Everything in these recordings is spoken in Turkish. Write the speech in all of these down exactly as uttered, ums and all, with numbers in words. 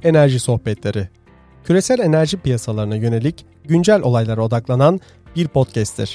Enerji Sohbetleri. Küresel enerji piyasalarına yönelik güncel olaylara odaklanan bir podcast'tir.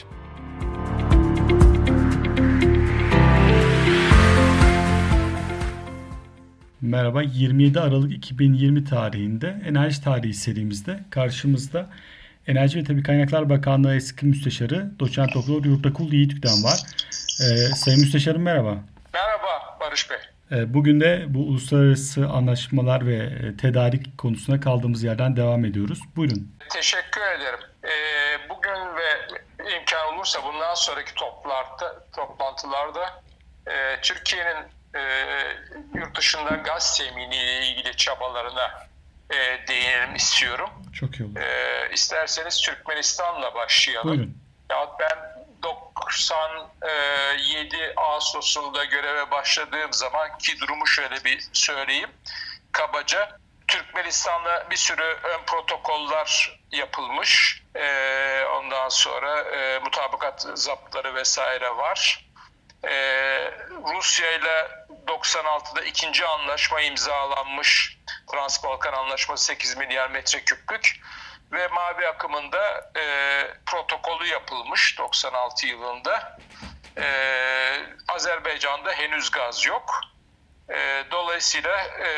Merhaba, yirmi yedi Aralık iki bin yirmi tarihinde Enerji Tarihi serimizde karşımızda Enerji ve Tabii Kaynaklar Bakanlığı eski müsteşarı Doçent Doktor Yurtakul Yiğitük'ten var. Ee, Sayın Müsteşarım merhaba. Merhaba Barış Bey. Ee, bugün de bu uluslararası anlaşmalar ve tedarik konusuna kaldığımız yerden devam ediyoruz. Buyurun. Teşekkür ederim. Ee, bugün ve imkan olursa bundan sonraki toplantılarda, toplantılarda e, Türkiye'nin e, yurt dışında gaz temini ile ilgili çabalarına e, değinelim istiyorum. Çok iyi olur. E, isterseniz Türkmenistan'la başlayalım. Buyurun. Ya ben doksan yedi Ağustos'unda göreve başladığım zamanki durumu şöyle bir söyleyeyim. Kabaca Türkmenistan'la bir sürü ön protokoller yapılmış. Ee, ondan sonra e, mutabakat zaptları vesaire var. Ee, Rusya ile doksan altıda ikinci anlaşma imzalanmış. Trans-Balkan Anlaşması sekiz milyar metreküplük. Ve mavi akımında e, protokolü yapılmış doksan altı yılında. E, Azerbaycan'da henüz gaz yok. E, dolayısıyla e,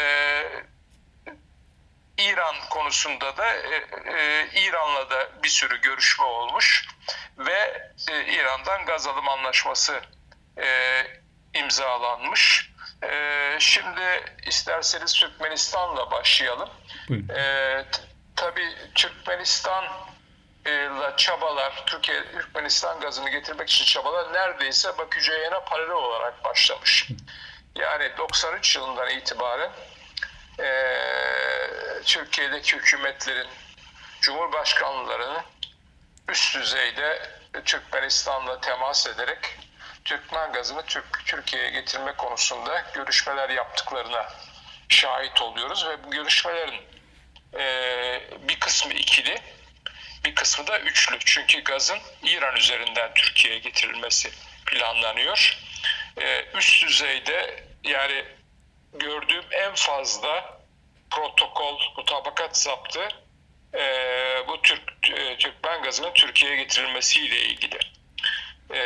İran konusunda da e, e, İran'la da bir sürü görüşme olmuş ve e, İran'dan gaz alım anlaşması e, imzalanmış. E, şimdi isterseniz Türkmenistan'la başlayalım. E, Tabii Türkmenistan'la çabalar, Türkiye Türkmenistan gazını getirmek için çabalar neredeyse Bakü Ceyhan'a paralel olarak başlamış. Yani doksan üç yılından itibaren e, Türkiye'deki hükümetlerin, cumhurbaşkanlarının üst düzeyde Türkmenistan'la temas ederek Türkmen gazını Türk, Türkiye'ye getirme konusunda görüşmeler yaptıklarına şahit oluyoruz ve bu görüşmelerin Ee, bir kısmı ikili, bir kısmı da üçlü. Çünkü gazın İran üzerinden Türkiye'ye getirilmesi planlanıyor. Ee, üst düzeyde yani gördüğüm en fazla protokol, mutabakat zaptı e, bu Türk e, Türkmen gazının Türkiye'ye getirilmesiyle ilgili. E,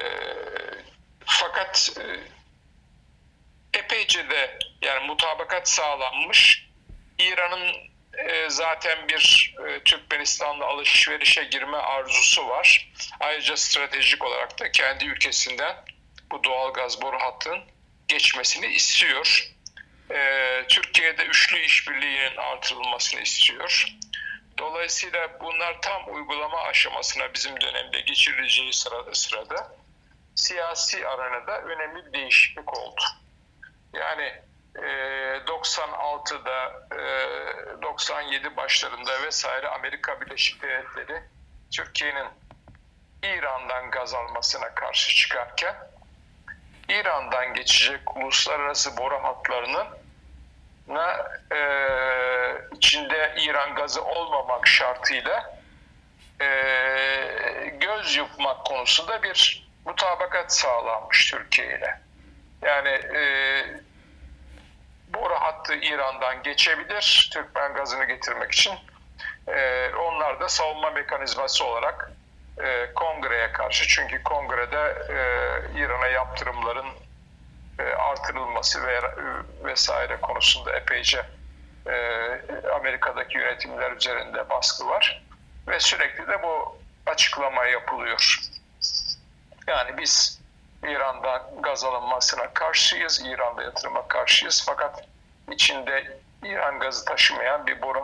fakat e, epeyce de yani mutabakat sağlanmış. İran'ın E, zaten bir e, Türkmenistan'la alışverişe girme arzusu var. Ayrıca stratejik olarak da kendi ülkesinden bu doğal gaz boru hattının geçmesini istiyor. E, Türkiye'de üçlü işbirliğinin artırılmasını istiyor. Dolayısıyla bunlar tam uygulama aşamasına bizim dönemde geçirileceği sırada, sırada siyasi arenada önemli bir değişiklik oldu. Yani doksan altıda, doksan yedi başlarında vesaire Amerika Birleşik Devletleri Türkiye'nin İran'dan gaz almasına karşı çıkarken İran'dan geçecek uluslararası boru hatlarının e, içinde İran gazı olmamak şartıyla e, göz yummak konusunda bir mutabakat sağlanmış Türkiye ile. Yani e, boru hattı İran'dan geçebilir Türkmen gazını getirmek için. Ee, onlar da savunma mekanizması olarak e, Kongre'ye karşı, çünkü Kongre'de e, İran'a yaptırımların e, artırılması ve vesaire konusunda epeyce e, Amerika'daki yönetimler üzerinde baskı var ve sürekli de bu açıklama yapılıyor. Yani biz İran'dan gaz alınmasına karşıyız, İran'da yatırıma karşıyız. Fakat içinde İran gazı taşımayan bir boru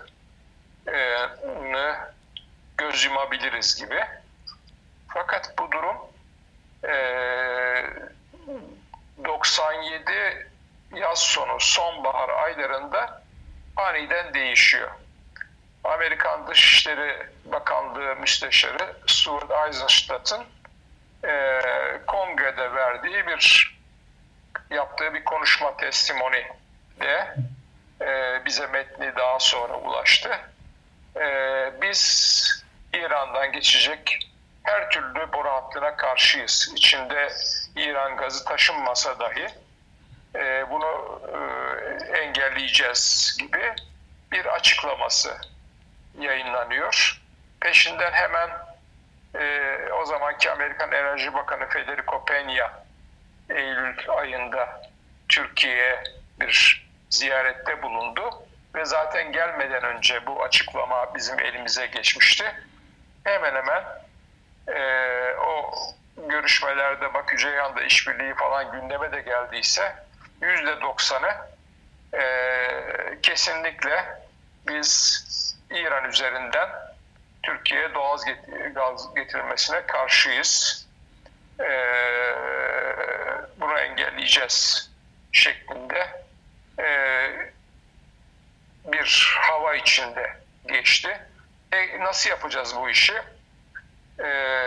hattını göz yumabiliriz gibi. Fakat bu durum doksan yedi yaz sonu, sonbahar aylarında aniden değişiyor. Amerikan Dışişleri Bakanlığı Müsteşarı Stuart Eisenstadt'ın E, Kongre'de verdiği bir yaptığı bir konuşma testimoni de e, bize metni daha sonra ulaştı. E, biz İran'dan geçecek her türlü boru hattına karşıyız. İçinde İran gazı taşınmasa dahi e, bunu e, engelleyeceğiz gibi bir açıklaması yayınlanıyor. Peşinden hemen e, o zamanki Amerikan Enerji Bakanı Federico Peña Eylül ayında Türkiye'ye bir ziyarette bulundu ve zaten gelmeden önce bu açıklama bizim elimize geçmişti. Hemen hemen e, o görüşmelerde Bakü Ceyhan'da işbirliği falan gündeme de geldiyse yüzde doksanı e, kesinlikle biz İran üzerinden Türkiye'ye doğal gaz getirilmesine karşıyız. E, bunu engelleyeceğiz şeklinde e, bir hava içinde geçti. E, nasıl yapacağız bu işi? E,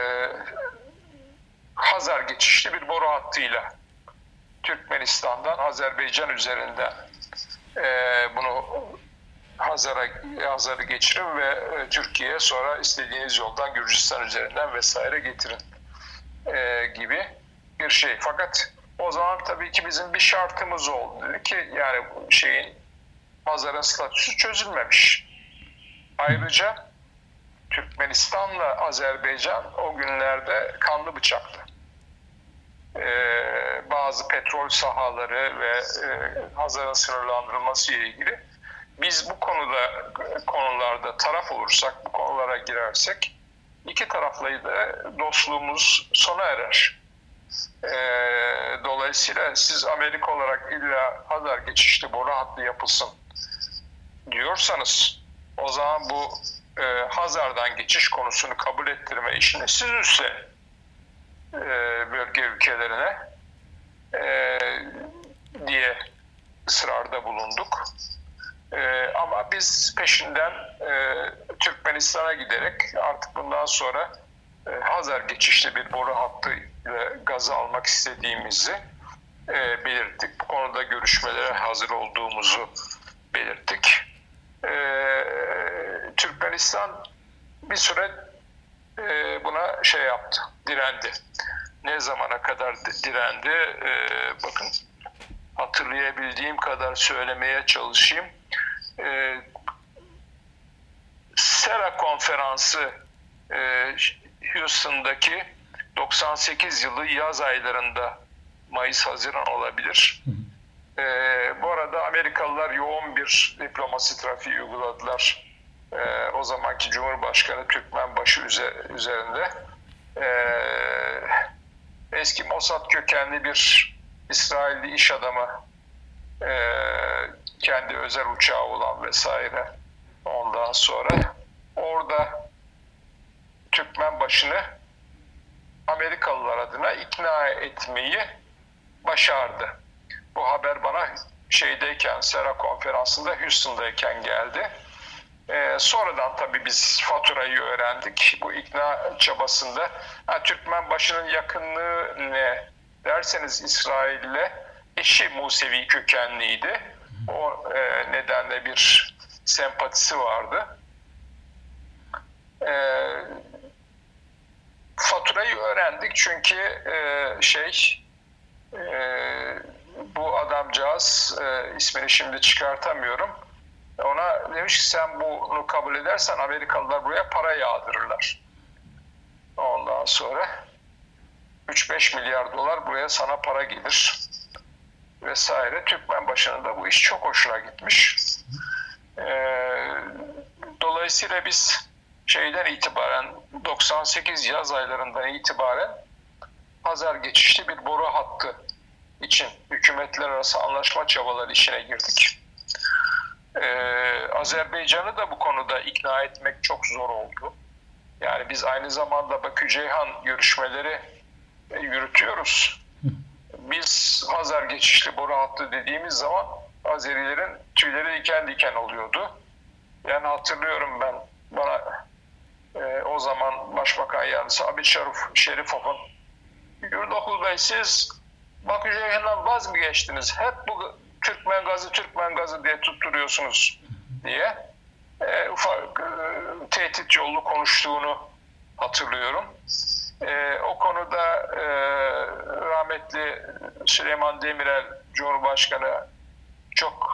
Hazar geçişli bir boru hattıyla Türkmenistan'dan Azerbaycan üzerinden e, bunu Hazar'a Hazar'ı geçirin ve e, Türkiye'ye sonra istediğiniz yoldan Gürcistan üzerinden vesaire getirin e, gibi bir şey. Fakat o zaman tabii ki bizim bir şartımız oldu. Dedi ki yani bu şeyin Hazar'ın statüsü çözülmemiş. Ayrıca Türkmenistan'la Azerbaycan o günlerde kanlı bıçaktı. Ee, bazı petrol sahaları ve e, Hazar'ın sınırlandırılması ile ilgili biz bu konuda konularda taraf olursak, bu konulara girersek iki tarafla da dostluğumuz sona erer. Ee, dolayısıyla siz Amerika olarak illa Hazar geçişli boru hattı yapılsın diyorsanız o zaman bu e, Hazar'dan geçiş konusunu kabul ettirme işini siz üstlenin e, bölge ülkelerine e, diye ısrarda bulunduk. E, ama biz peşinden e, Türkmenistan'a giderek artık bundan sonra e, Hazar geçişli bir boru hattı ile gazı almak istediğimizi e, belirttik. Bu konuda görüşmelere hazır olduğumuzu belirttik. Ee, Türkmenistan bir süre e, buna şey yaptı, direndi. Ne zamana kadar direndi? Ee, bakın hatırlayabildiğim kadar söylemeye çalışayım. Ee, Sera Konferansı e, Houston'daki doksan sekiz yılı yaz aylarında Mayıs-Haziran olabilir. Ee, bu arada Amerikalılar yoğun bir diplomasi trafiği uyguladılar. Ee, o zamanki Cumhurbaşkanı Türkmenbaşı üzerinde. Ee, eski Mossad kökenli bir İsrailli iş adamı, e, kendi özel uçağı olan vesaire. Ondan sonra orada Türkmenbaşı'nı Amerikalılar adına ikna etmeyi başardı. Bu haber bana şeydeyken, Sera Konferansı'nda Houston'dayken geldi. Ee, sonradan tabii biz faturayı öğrendik. Bu ikna çabasında ha, Türkmenbaşı'nın yakınlığı ne derseniz İsrail'le eşi Musevi kökenliydi. O e, nedenle bir sempatisi vardı. E, faturayı öğrendik çünkü e, şey e, bu adamcağız, e, ismini şimdi çıkartamıyorum, ona demiş ki sen bunu kabul edersen Amerikalılar buraya para yağdırırlar. Ondan sonra üç beş milyar dolar buraya sana para gelir vesaire. Türkmenbaşı'nın da bu iş çok hoşuna gitmiş. Ee, dolayısıyla biz şeyden itibaren doksan sekiz yaz aylarından itibaren Hazar geçişli bir boru hattı için hükümetler arası anlaşma çabaları işine girdik. Ee, Azerbaycan'ı da bu konuda ikna etmek çok zor oldu. Yani biz aynı zamanda Bakü Ceyhan görüşmeleri yürütüyoruz. Biz Hazar geçişli boru hattı dediğimiz zaman Azerilerin tüyleri diken diken oluyordu. Yani hatırlıyorum ben, bana e, o zaman Başbakan Yardımcısı Abid Şerifov'un Yurdokul Bey siz Bakü Ceyhan'dan vaz mı geçtiniz? Hep bu Türkmen gazı, Türkmen gazı diye tutturuyorsunuz diye e, ufak e, tehdit yollu konuştuğunu hatırlıyorum. E, o konuda e, rahmetli Süleyman Demirel Cumhurbaşkanı çok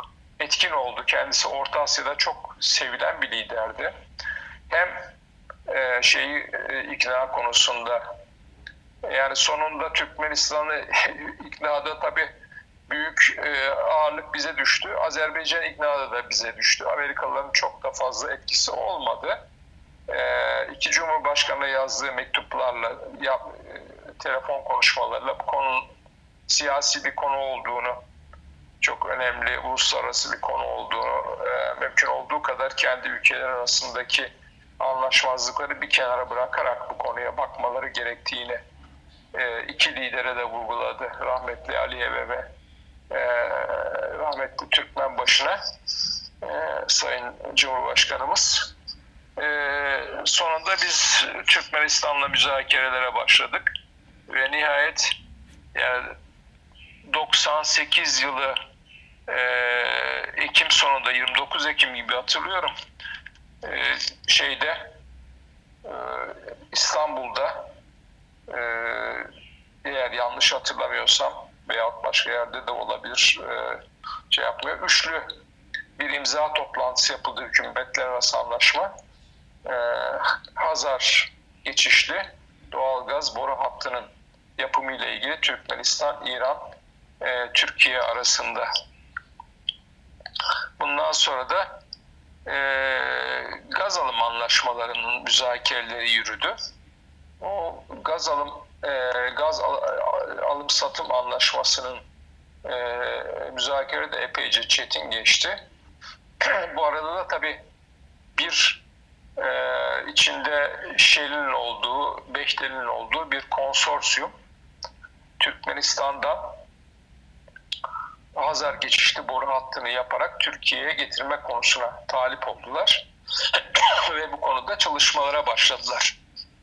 etkin oldu. Kendisi Orta Asya'da çok sevilen bir liderdi. Hem e, şeyi e, ikna konusunda, yani sonunda Türkmenistan'ı iknada tabii büyük e, ağırlık bize düştü. Azerbaycan iknada da bize düştü. Amerikalıların çok da fazla etkisi olmadı. E, iki Cumhurbaşkanı'na yazdığı mektuplarla, yap, e, telefon konuşmalarıyla bu konunun siyasi bir konu olduğunu, çok önemli uluslararası bir konu olduğunu, e, mümkün olduğu kadar kendi ülkeler arasındaki anlaşmazlıkları bir kenara bırakarak bu konuya bakmaları gerektiğini e, iki lidere de vurguladı. Rahmetli Aliyev'e ve e, rahmetli Türkmenbaşı'na e, Sayın Cumhurbaşkanımız. E, sonunda biz Türkmenistan'la müzakerelere başladık ve nihayet yani doksan sekiz yılı e, Ekim sonunda, yirmi dokuz Ekim gibi hatırlıyorum, e, şeyde e, İstanbul'da, e, eğer yanlış hatırlamıyorsam veyahut başka yerde de olabilir, e, şey yapmıyor, üçlü bir imza toplantısı yapıldı, hükümetler arası anlaşma. E, Hazar geçişli doğalgaz boru hattının yapımı ile ilgili Türkmenistan, İran, e, Türkiye arasında. Bundan sonra da e, gaz alım anlaşmalarının müzakereleri yürüdü. O gaz alım e, gaz al, alım satım anlaşmasının e, müzakere de epeyce çetin geçti. Bu arada da tabii bir e, içinde Shell'in olduğu, Bechtel'in olduğu bir konsorsiyum Türkmenistan'dan Hazar geçişli boru hattını yaparak Türkiye'ye getirme konusuna talip oldular. Ve bu konuda çalışmalara başladılar.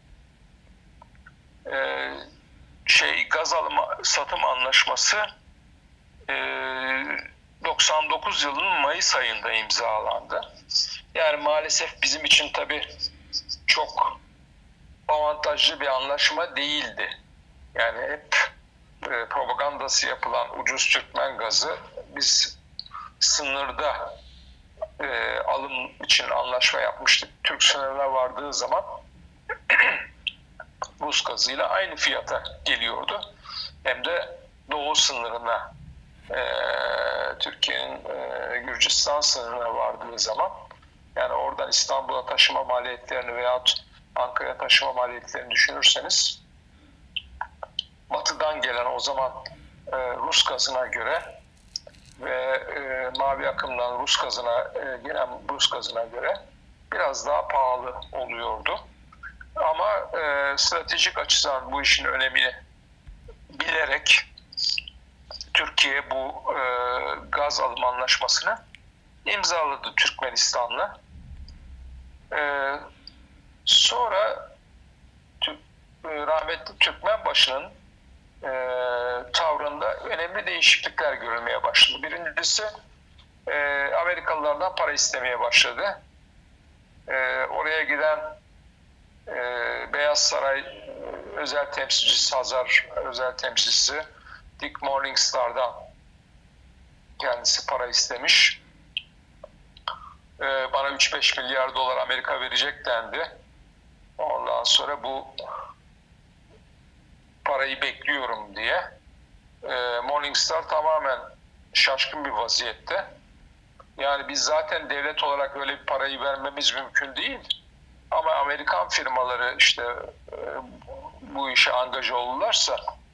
Ee, şey gaz alım satım anlaşması e, doksan dokuz yılının Mayıs ayında imzalandı. Yani maalesef bizim için tabii çok avantajlı bir anlaşma değildi. Yani hep e, propagandası yapılan ucuz Türkmen gazı biz sınırda e, alım için anlaşma yapmıştık. Türk sınırına vardığı zaman Rus gazıyla aynı fiyata geliyordu. Hem de doğu sınırına, e, Türkiye'nin e, Gürcistan sınırına vardığı zaman, yani oradan İstanbul'a taşıma maliyetlerini veyahut Ankara'ya taşıma maliyetlerini düşünürseniz, batıdan gelen o zaman e, Rus gazına göre ve e, mavi akımdan Rus gazına e, gelen Rus gazına göre biraz daha pahalı oluyordu. Ama e, stratejik açıdan bu işin önemini bilerek Türkiye bu e, gaz alım anlaşmasını imzaladı Türkmenistan'la. E, sonra Türk, e, rahmetli Türkmenbaşı'nın e, tavrında önemli değişiklikler görülmeye başladı. Birincisi e, Amerikalılardan para istemeye başladı. E, oraya giden e, Beyaz Saray e, özel temsilcisi, Hazar özel temsilcisi Dick Morningstar'dan kendisi para istemiş. E, bana üç beş milyar dolar Amerika verecek dendi. Ondan sonra bu parayı bekliyorum diye. E, Morningstar tamamen şaşkın bir vaziyette. Yani biz zaten devlet olarak öyle bir parayı vermemiz mümkün değil. Ama Amerikan firmaları işte e, bu işe angaja olurlarsa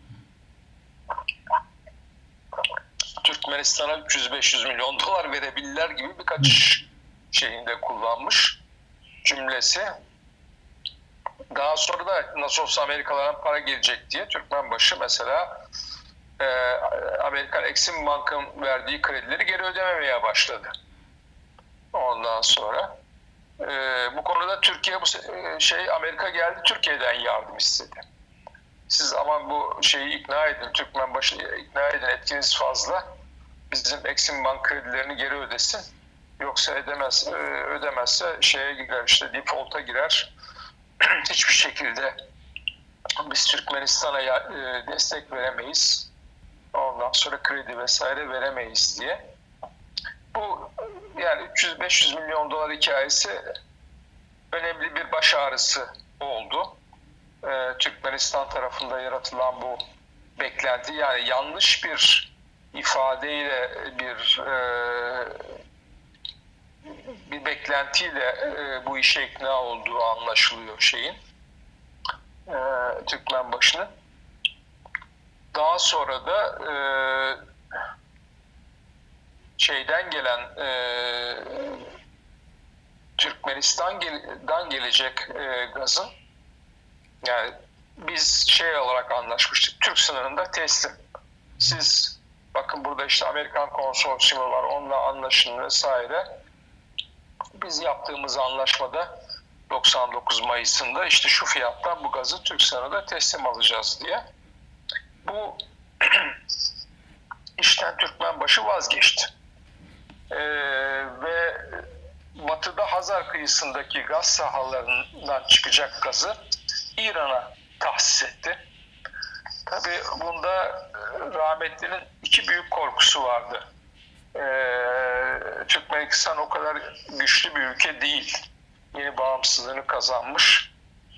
Türkmenistan'a üç yüz beş yüz milyon dolar verebilirler gibi birkaç şeyinde kullanmış cümlesi. Daha sonra da nasıl olsa Amerikalılardan para gelecek diye Türkmenbaşı mesela e, Amerikan Exim Bank'ın verdiği kredileri geri ödememeye başladı. Ondan sonra e, bu konuda Türkiye bu şey Amerika geldi, Türkiye'den yardım istedi. Siz aman bu şeyi ikna edin, Türkmenbaşı ikna edin, etkiniz fazla. Bizim Exim Bank kredilerini geri ödesin. Yoksa ödemez, ödemezse şeye girer, işte default'a girer. Hiçbir şekilde biz Türkmenistan'a destek veremeyiz. Ondan sonra kredi vesaire veremeyiz diye. Bu yani üç yüz beş yüz milyon dolar hikayesi önemli bir baş ağrısı oldu. Ee, Türkmenistan tarafında yaratılan bu beklenti, yani yanlış bir ifadeyle bir e, bir beklentiyle e, bu işe ikna olduğu anlaşılıyor şeyin e, Türkmenbaşı'nın. Daha sonra da e, şeyden gelen e, Türkmenistan'dan gelecek e, gazın, yani biz şey olarak anlaşmıştık, Türk sınırında teslim. Siz bakın burada işte Amerikan konsorsiyumu var, onunla anlaşın vesaire. Biz yaptığımız anlaşmada doksan dokuz Mayıs'ında işte şu fiyattan bu gazı Türk sınırında teslim alacağız diye. Bu işten Türkmenbaşı vazgeçti. Ee, ve batıda Hazar kıyısındaki gaz sahalarından çıkacak gazı İran'a tahsis etti. Tabii bunda rahmetlinin iki büyük korkusu vardı. Ee, Türkmenistan o kadar güçlü bir ülke değil. Yeni bağımsızlığını kazanmış.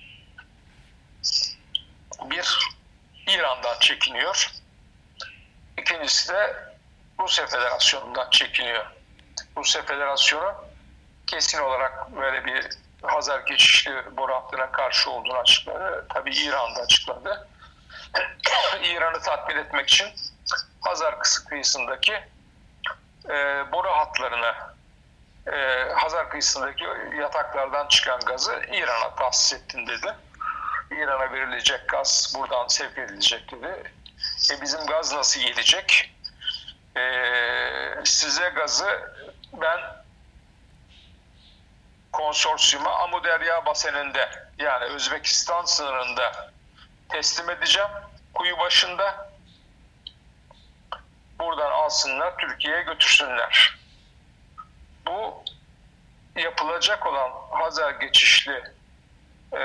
Bir, İran'dan çekiniyor. İkincisi de Rusya Federasyonu'ndan çekiniyor. Rusya Federasyonu kesin olarak böyle bir Hazar geçişli boru hattına karşı olduğunu açıkladı. Tabii İran'da açıkladı. İran'ı tatmin etmek için Hazar kıyısındaki e, boru hatlarına, e, Hazar kıyısındaki yataklardan çıkan gazı İran'a tahsis ettin dedi. İran'a verilecek gaz buradan sevk edilecek dedi. E bizim gaz nasıl gelecek? E, size gazı ben konsorsiyuma Amudarya baseninde, yani Özbekistan sınırında teslim edeceğim. Kuyu başında. Buradan alsınlar, Türkiye'ye götürsünler. Bu yapılacak olan Hazar geçişli e,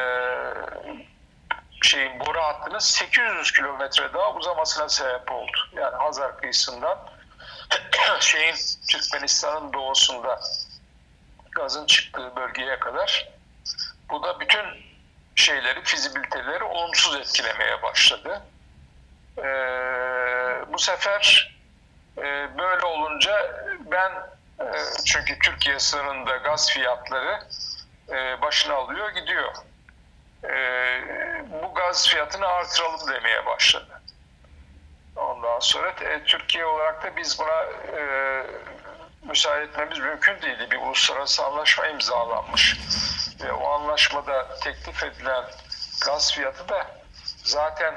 şeyin boru hattının sekiz yüz kilometre daha uzamasına sebep oldu. Yani Hazar kıyısından şeyin Türkmenistan'ın doğusunda gazın çıktığı bölgeye kadar. Bu da bütün şeyleri, fizibiliteleri olumsuz etkilemeye başladı. Ee, bu sefer e, böyle olunca ben e, çünkü Türkiye sınırında gaz fiyatları e, başına alıyor gidiyor. E, bu gaz fiyatını artıralım demeye başladı. Ondan sonra e, Türkiye olarak da biz buna e, müsaade etmemiz mümkün değildi. Bir uluslararası anlaşma imzalanmış. Ve o anlaşmada teklif edilen gaz fiyatı da zaten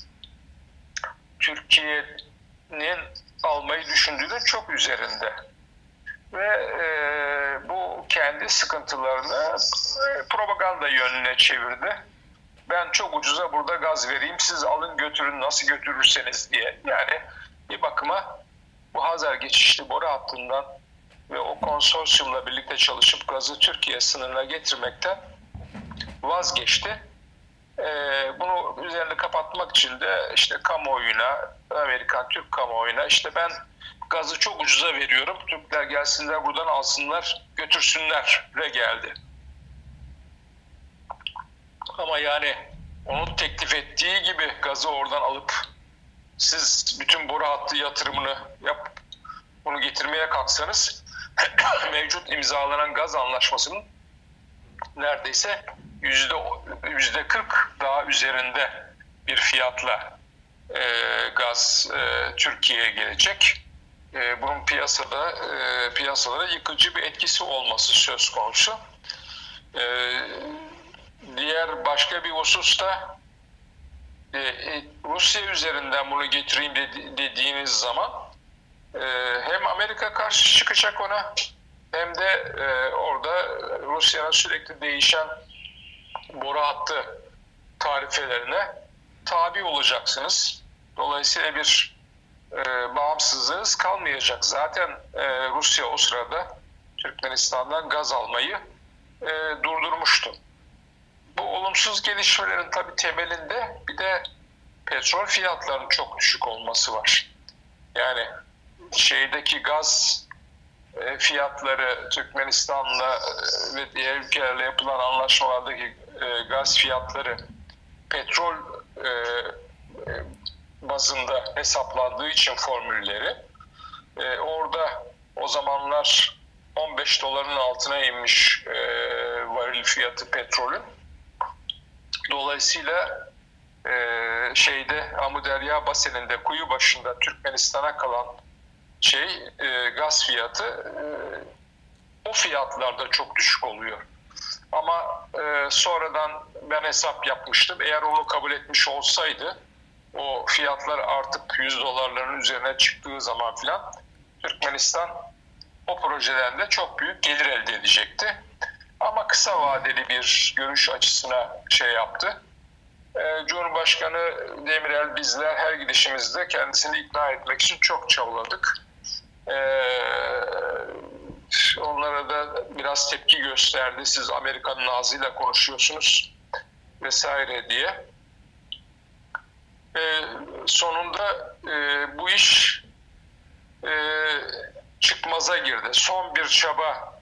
Türkiye'nin almayı düşündüğünün çok üzerinde. Ve e, bu kendi sıkıntılarını e, propaganda yönüne çevirdi. Ben çok ucuza burada gaz vereyim, siz alın götürün nasıl götürürseniz diye. Yani bir bakıma bu Hazar geçişli boru hattından ve o konsorsiyumla birlikte çalışıp gazı Türkiye sınırına getirmekten vazgeçti. Ee, bunu üzerinde kapatmak için de işte kamuoyuna, Amerikan Türk kamuoyuna işte ben gazı çok ucuza veriyorum, Türkler gelsinler buradan alsınlar götürsünler re geldi. Ama yani onun teklif ettiği gibi gazı oradan alıp siz bütün boru hattı yatırımını yap, bunu getirmeye kalksanız mevcut imzalanan gaz anlaşmasının neredeyse yüzde yüzde kırk daha üzerinde bir fiyatla e, gaz e, Türkiye'ye gelecek. E, bunun piyasada e, piyasalara yıkıcı bir etkisi olması söz konusu. E, diğer başka bir husus da e, e, Rusya üzerinden bunu getireyim dedi, dediğiniz zaman e, hem Amerika karşı çıkacak ona hem de e, orada Rusya'nın sürekli değişen boru hattı tarifelerine tabi olacaksınız. Dolayısıyla bir e, bağımsızlığınız kalmayacak. Zaten e, Rusya o sırada Türkmenistan'dan gaz almayı e, durdurmuştu. Bu olumsuz gelişmelerin tabii temelinde bir de petrol fiyatlarının çok düşük olması var. Yani şeydeki gaz e, fiyatları Türkmenistan'la e, ve diğer ülkelerle yapılan anlaşmalardaki e, gaz fiyatları petrol e, e, bazında hesaplandığı için formülleri e, orada o zamanlar on beş doların altına inmiş e, varil fiyatı petrolün. Dolayısıyla e, şeyde Amudarya Baseni'nde kuyu başında Türkmenistan'a kalan şey e, gaz fiyatı e, o fiyatlarda çok düşük oluyor. Ama e, sonradan ben hesap yapmıştım. Eğer onu kabul etmiş olsaydı o fiyatlar artıp yüz dolarların üzerine çıktığı zaman filan Türkmenistan o projeden de çok büyük gelir elde edecekti. Ama kısa vadeli bir görüş açısına şey yaptı. Ee, Cumhurbaşkanı Demirel bizler her gidişimizde kendisini ikna etmek için çok çabaladık. Ee, onlara da biraz tepki gösterdi. Siz Amerika'nın ağzıyla konuşuyorsunuz vesaire diye. Ee, sonunda e, bu iş e, çıkmaza girdi. Son bir çaba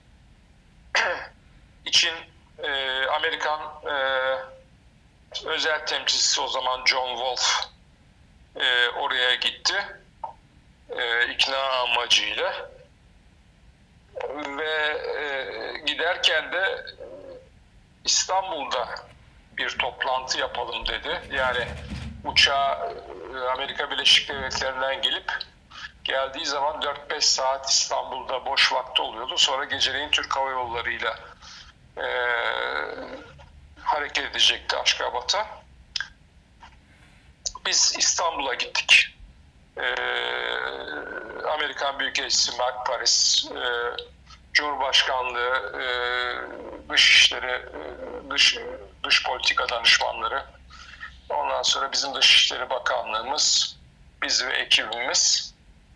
için e, Amerikan e, özel temsilcisi o zaman John Wolf e, oraya gitti e, ikna amacıyla ve e, giderken de İstanbul'da bir toplantı yapalım dedi. Yani uçağa e, Amerika Birleşik Devletleri'nden gelip geldiği zaman dört beş saat İstanbul'da boş vakti oluyordu. Sonra geceleyin Türk Hava Yolları'yla e, hareket edecekti Aşkabat'a. Biz İstanbul'a gittik. E, Amerikan Büyükelçisi Mark Paris, e, Cumhurbaşkanlığı, e, Dışişleri, e, dış, dış politika danışmanları, ondan sonra bizim Dışişleri Bakanlığımız, biz ve ekibimiz,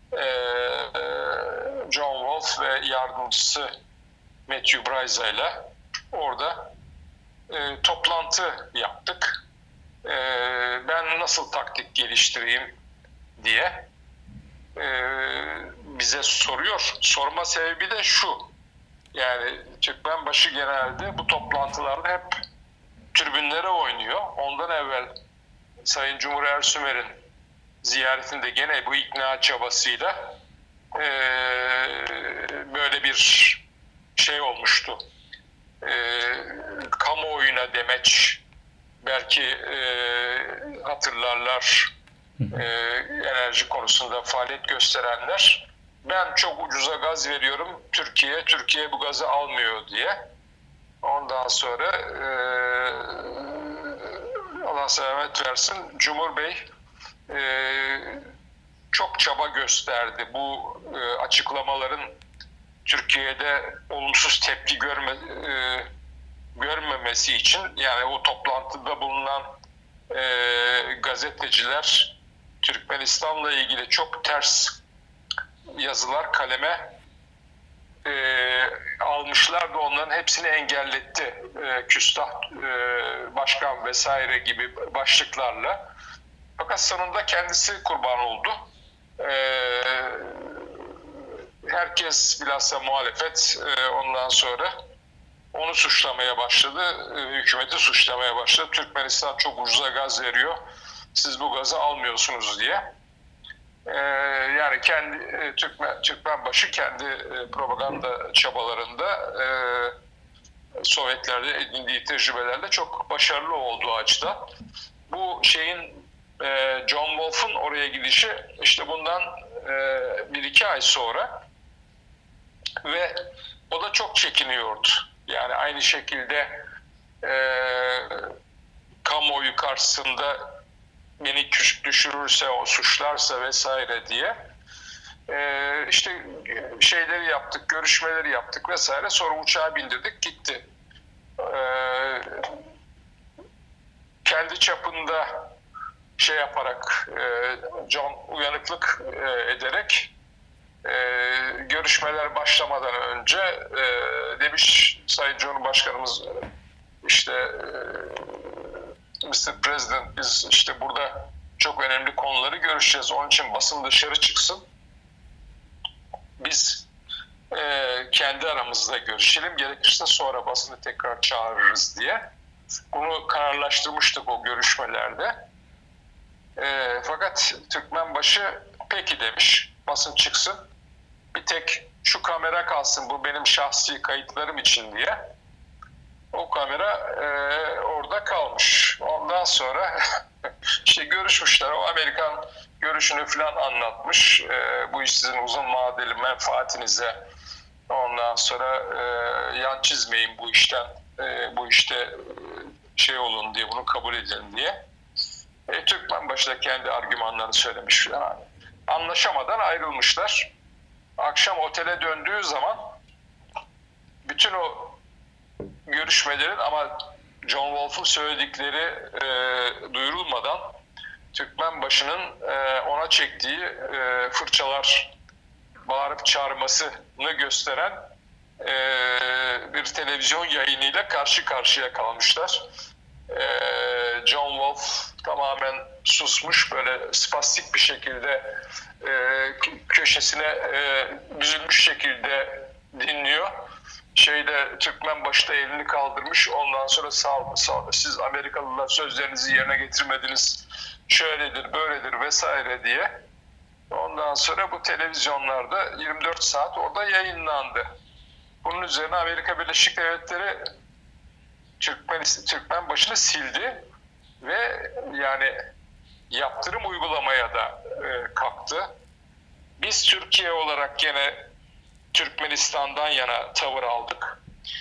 John Wolf ve yardımcısı Matthew Bryza ile orada e, toplantı yaptık. E, ben nasıl taktik geliştireyim diye e, bize soruyor. Sorma sebebi de şu. Yani Türkmenbaşı genelde bu toplantılarda hep tribünlere oynuyor. Ondan evvel Sayın Cumhur Ersümer'in ziyaretinde gene bu ikna çabasıyla e, böyle bir şey olmuştu. E, kamuoyuna demeç, belki e, hatırlarlar e, enerji konusunda faaliyet gösterenler, ben çok ucuza gaz veriyorum Türkiye, Türkiye bu gazı almıyor diye. Ondan sonra e, Allah selamet versin, Cumhur Bey Ee, çok çaba gösterdi bu e, açıklamaların Türkiye'de olumsuz tepki görme, e, görmemesi için. Yani o toplantıda bulunan e, gazeteciler Türkmenistan'la ilgili çok ters yazılar kaleme e, almışlar da onların hepsini engelletti. E, küstah e, başkan vesaire gibi başlıklarla. Fakat sonunda kendisi kurban oldu. Ee, herkes bilhassa muhalefet e, ondan sonra onu suçlamaya başladı. E, hükümeti suçlamaya başladı. Türkmenistan çok ucuza gaz veriyor. Siz bu gazı almıyorsunuz diye. E, yani kendi e, Türkmen, Türkmenbaşı kendi e, propaganda çabalarında e, Sovyetlerde edindiği tecrübelerle çok başarılı olduğu açıdan. Bu şeyin John Wolf'un oraya gidişi işte bundan bir iki ay sonra ve o da çok çekiniyordu. Yani aynı şekilde e, kamuoyu karşısında beni küçük düşürürse, o suçlarsa vesaire diye e, işte şeyleri yaptık, görüşmeleri yaptık vesaire. Sonra uçağa bindirdik, gitti. E, kendi çapında şey yaparak, John uyanıklık ederek görüşmeler başlamadan önce demiş Sayın Cumhurbaşkanımız, işte mister President, biz işte burada çok önemli konuları görüşeceğiz. Onun için basın dışarı çıksın. Biz e, kendi aramızda görüşelim. Gerekirse sonra basını tekrar çağırırız diye. Bunu kararlaştırmıştık o görüşmelerde. E, fakat Türkmenbaşı peki demiş, basın çıksın. Bir tek şu kamera kalsın, bu benim şahsi kayıtlarım için diye. O kamera e, orada kalmış. Ondan sonra işte görüşmüşler. O Amerikan görüşünü falan anlatmış. E, bu iş sizin uzun vadeli menfaatinize. Ondan sonra e, yan çizmeyin bu işten. E, bu işte e, şey olun diye, bunu kabul edin diye. E, Türkmenbaşı da kendi argümanlarını söylemiş falan. Anlaşamadan ayrılmışlar. Akşam otele döndüğü zaman bütün o görüşmelerin ama John Wolf'un söyledikleri e, duyurulmadan Türkmenbaşı'nın e, ona çektiği e, fırçalar, bağırıp çağırmasını gösteren e, bir televizyon yayınıyla karşı karşıya kalmışlar. E, John Wolf tamamen susmuş, böyle spastik bir şekilde e, köşesine e, düzülmüş şekilde dinliyor. Şeyde Türkmenbaşı da elini kaldırmış. Ondan sonra sağ, sağ, siz Amerikalılar sözlerinizi yerine getirmediniz. Şöyledir, böyledir vesaire diye. Ondan sonra bu televizyonlarda yirmi dört saat orada yayınlandı. Bunun üzerine Amerika Birleşik Devletleri Türkmen, Türkmenbaşı'nı sildi ve yani yaptırım uygulamaya da e, kalktı. Biz Türkiye olarak gene Türkmenistan'dan yana tavır aldık.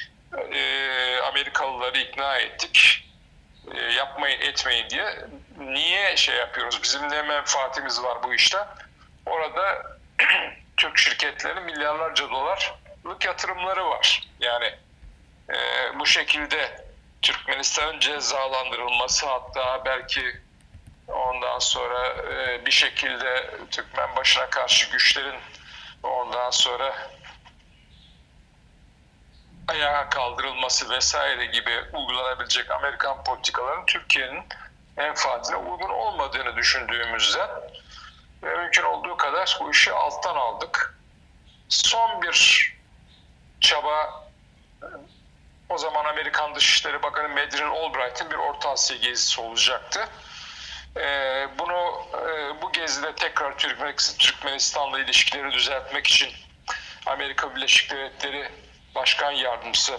E, Amerikalıları ikna ettik. E, yapmayın, etmeyin diye. Niye şey yapıyoruz? Bizim ne menfaatimiz var bu işte? Orada Türk şirketlerinin milyarlarca dolarlık yatırımları var. Yani e, bu şekilde Türkmenistan'ın cezalandırılması, hatta belki ondan sonra e, bir şekilde Türkmenbaşı'na karşı güçlerin ondan sonra ayağa kaldırılması vesaire gibi uygulanabilecek Amerikan politikaların Türkiye'nin menfaatine uygun olmadığını düşündüğümüzden ve mümkün olduğu kadar bu işi alttan aldık. Son bir çaba, o zaman Amerikan Dışişleri Bakanı Madeleine Albright'in bir Orta Asya gezisi olacaktı. Ee, bunu e, bu gezide tekrar Türkmenistan'la ilişkileri düzeltmek için Amerika Birleşik Devletleri Başkan Yardımcısı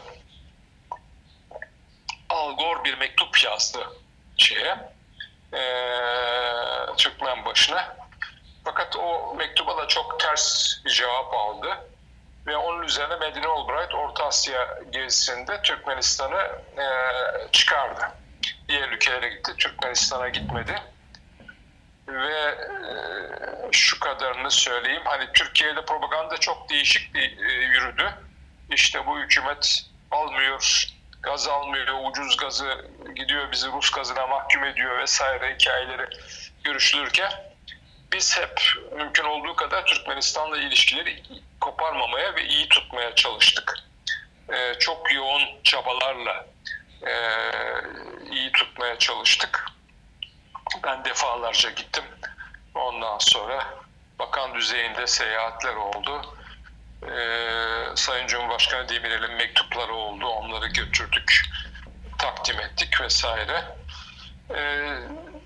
Al Gore bir mektup yazdı şeye, e, Türkmenbaşı'na. Fakat o mektuba da çok ters bir cevap aldı. Ve onun üzerine Madeleine Albright Orta Asya gezisinde Türkmenistan'ı e, çıkardı. Diğer ülkelere gitti, Türkmenistan'a gitmedi. Ve e, şu kadarını söyleyeyim, hani Türkiye'de propaganda çok değişik bir e, yürüdü. İşte bu hükümet almıyor, gaz almıyor, ucuz gazı gidiyor bizi Rus gazına mahkum ediyor vesaire hikayeleri görüşülürken biz hep mümkün olduğu kadar Türkmenistan'la ilişkileri koparmamaya ve iyi tutmaya çalıştık. Ee, çok yoğun çabalarla e, iyi tutmaya çalıştık. Ben defalarca gittim. Ondan sonra bakan düzeyinde seyahatler oldu. Ee, Sayın Cumhurbaşkanı Demirel'in mektupları oldu. Onları götürdük, takdim ettik vesaire. Ee,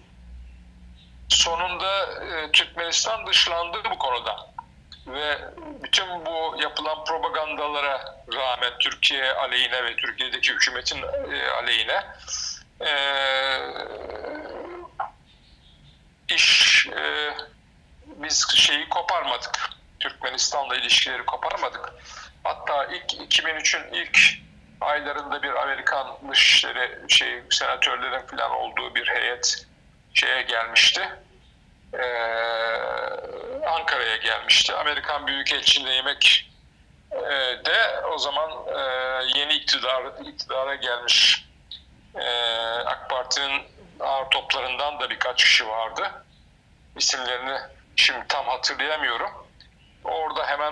sonunda e, Türkmenistan dışlandı bu konuda. Ve bütün bu yapılan propagandalara rağmen Türkiye aleyhine ve Türkiye'deki hükümetin e, aleyhine e, iş e, biz şeyi koparmadık. Türkmenistan'la ilişkileri koparmadık. Hatta ilk iki bin üçün ilk aylarında bir Amerikan Dışişleri şey senatörlerin falan olduğu bir heyet şeye gelmişti. Ee, Ankara'ya gelmişti. Amerikan Büyükelçiliğine yemek e, de o zaman e, yeni iktidar iktidara gelmiş e, AK Parti'nin ağır toplarından da birkaç kişi vardı. İsimlerini şimdi tam hatırlayamıyorum. Orada hemen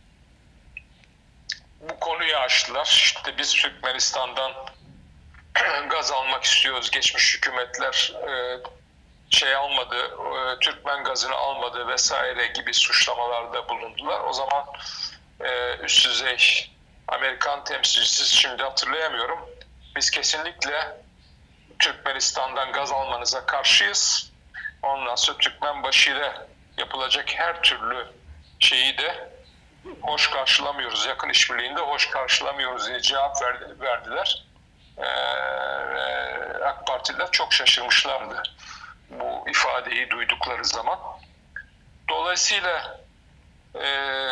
bu konuyu açtılar. İşte biz Türkmenistan'dan gaz almak istiyoruz. Geçmiş hükümetler e, şey almadı, e, Türkmen gazını almadı vesaire gibi suçlamalarda bulundular. O zaman e, üst düzey Amerikan temsilcisi, şimdi hatırlayamıyorum. Biz kesinlikle Türkmenistan'dan gaz almanıza karşıyız. Ondan sonra Türkmenbaşı ile yapılacak her türlü şeyi de hoş karşılamıyoruz. Yakın işbirliğinde hoş karşılamıyoruz diye cevap verdiler. Ee, AK Partililer çok şaşırmışlardı bu ifadeyi duydukları zaman. Dolayısıyla e,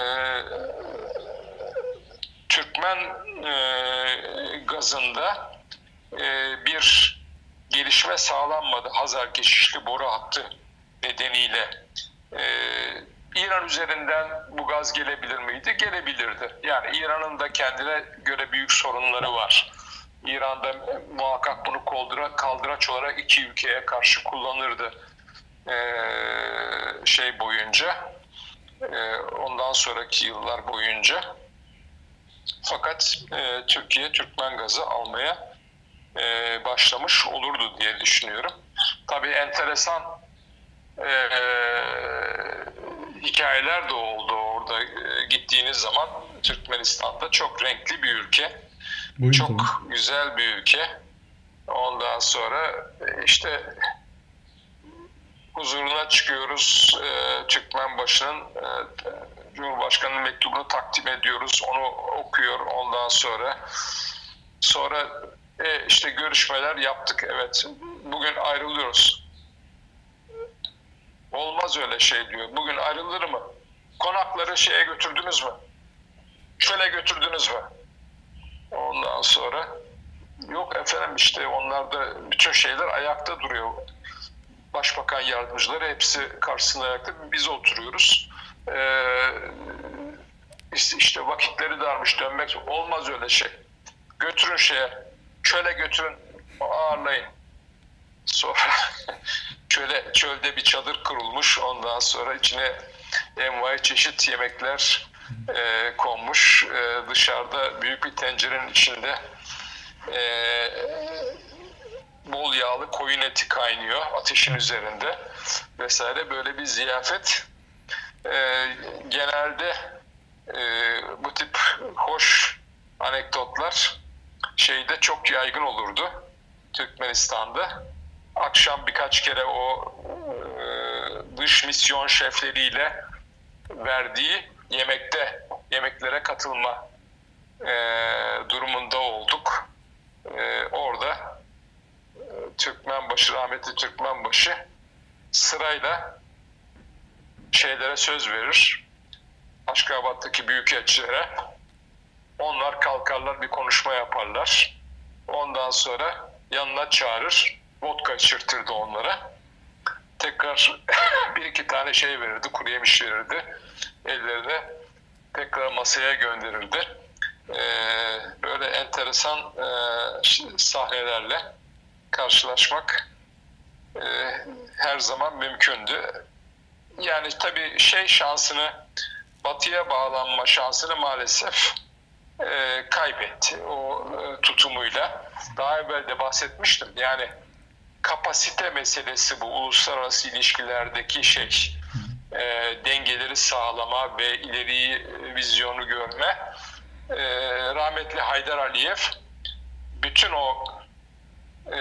Türkmen e, gazında e, bir gelişme sağlanmadı. Hazar geçişli boru hattı nedeniyle. E, İran üzerinden bu gaz gelebilir miydi? Gelebilirdi. Yani İran'ın da kendine göre büyük sorunları var. İran'da muhakkak bunu kaldıra, kaldıraç olarak iki ülkeye karşı kullanırdı ee, şey boyunca, e, ondan sonraki yıllar boyunca. Fakat e, Türkiye Türkmen gazı almaya e, başlamış olurdu diye düşünüyorum. Tabii enteresan e, e, hikayeler de oldu orada. E, gittiğiniz zaman Türkmenistan'da çok renkli bir ülke. Buyurun, çok tabii. güzel bir ülke. Ondan sonra işte huzuruna çıkıyoruz. E, Türkmenbaşı'nın e, Cumhurbaşkanı'nın mektubunu takdim ediyoruz. Onu okuyor ondan sonra. Sonra e, işte görüşmeler yaptık. Evet, bugün ayrılıyoruz. Olmaz öyle şey diyor. Bugün ayrılır mı? Konakları şeye götürdünüz mü? Çöle götürdünüz mü? Ondan sonra yok efendim, işte onlarda bütün şeyler ayakta duruyor. Başbakan yardımcıları hepsi karşısında ayakta. Biz oturuyoruz. Ee, işte vakitleri darmış, dönmek olmaz öyle şey. Götürün şeye, çöle götürün, ağırlayın. Sonra çöle, çölde bir çadır kurulmuş. Ondan sonra içine envai çeşit yemekler e, konmuş. E, dışarıda büyük bir tencerenin içinde e, bol yağlı koyun eti kaynıyor ateşin üzerinde vesaire, böyle bir ziyafet. E, genelde e, bu tip hoş anekdotlar şeyde çok yaygın olurdu Türkmenistan'da. Akşam birkaç kere o e, dış misyon şefleriyle verdiği yemekte yemeklere katılma e, durumunda olduk. E, orada e, Türkmenbaşı, rahmetli Türkmenbaşı sırayla şeylere söz verir. Aşkabat'taki büyükelçilere. Onlar kalkarlar, bir konuşma yaparlar. Ondan sonra yanına çağırır. Vodka içirtirdi onlara. Tekrar bir iki tane şey verirdi, kuru yemiş verirdi. Ellerine tekrar masaya gönderirdi. Ee, böyle enteresan e, sahnelerle karşılaşmak e, her zaman mümkündü. Yani tabii şey şansını, batıya bağlanma şansını maalesef e, kaybetti o e, tutumuyla. Daha evvel de bahsetmiştim. Yani kapasite meselesi bu uluslararası ilişkilerdeki şey, e, dengeleri sağlama ve ileriyi, vizyonu görme. E, rahmetli Haydar Aliyev bütün o e,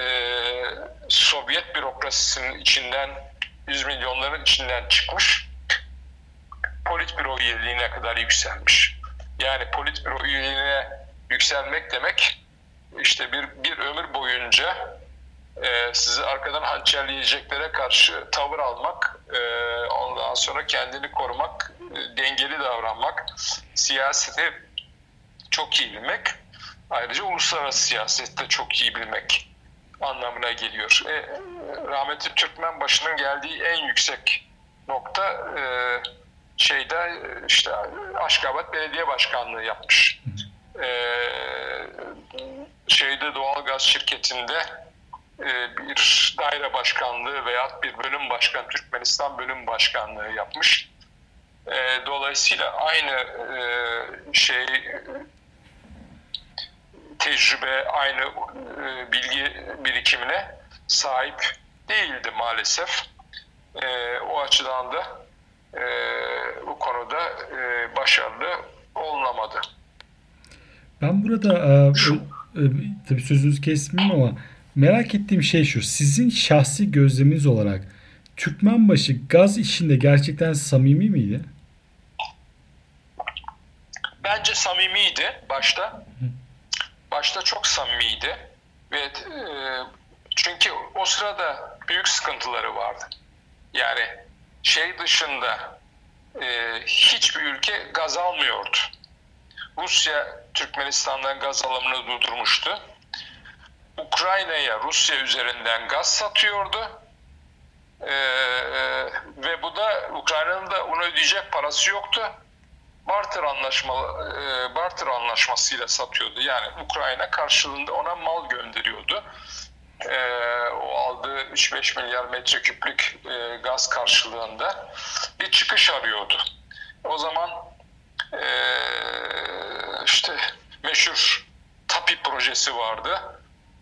Sovyet bürokrasisinin içinden, yüz milyonların içinden çıkmış, politbüro üyeliğine kadar yükselmiş. Yani politbüro üyeliğine yükselmek demek işte bir, bir ömür boyunca e, sizi arkadan hançerleyeceklere karşı tavır almak, e, ondan sonra kendini korumak, e, dengeli davranmak, siyaseti çok iyi bilmek, ayrıca uluslararası siyasette çok iyi bilmek anlamına geliyor. E, rahmetli Türkmenbaşı'nın geldiği en yüksek nokta e, şeyde işte Aşkabat Belediye Başkanlığı yapmış. E, şeyde doğalgaz şirketinde e, bir daire başkanlığı veya bir bölüm başkan, Türkmenistan bölüm başkanlığı yapmış. E, dolayısıyla aynı e, şey tecrübe, aynı e, bilgi birikimine sahip değildi maalesef. E, o açıdan da e, bu konuda e, başarılı olunamadı. Ben burada e, e, tabii sözünüzü kesmeyeyim ama merak ettiğim şey şu. Sizin şahsi gözleminiz olarak Türkmenbaşı gaz işinde gerçekten samimi miydi? Bence samimiydi başta. Başta çok samimiydi. Ve e, çünkü o sırada büyük sıkıntıları vardı. Yani şey dışında e, hiçbir ülke gaz almıyordu. Rusya Türkmenistan'dan gaz alımını durdurmuştu. Ukrayna'ya Rusya üzerinden gaz satıyordu. Ee, ve bu da Ukrayna'nın da onu ödeyecek parası yoktu. Barter anlaşma e, barter anlaşmasıyla satıyordu. Yani Ukrayna karşılığında ona mal gönderiyordu. Ee, o aldığı üç beş milyar metreküplük e, gaz karşılığında bir çıkış arıyordu. O zaman e, işte meşhur TAPI projesi vardı.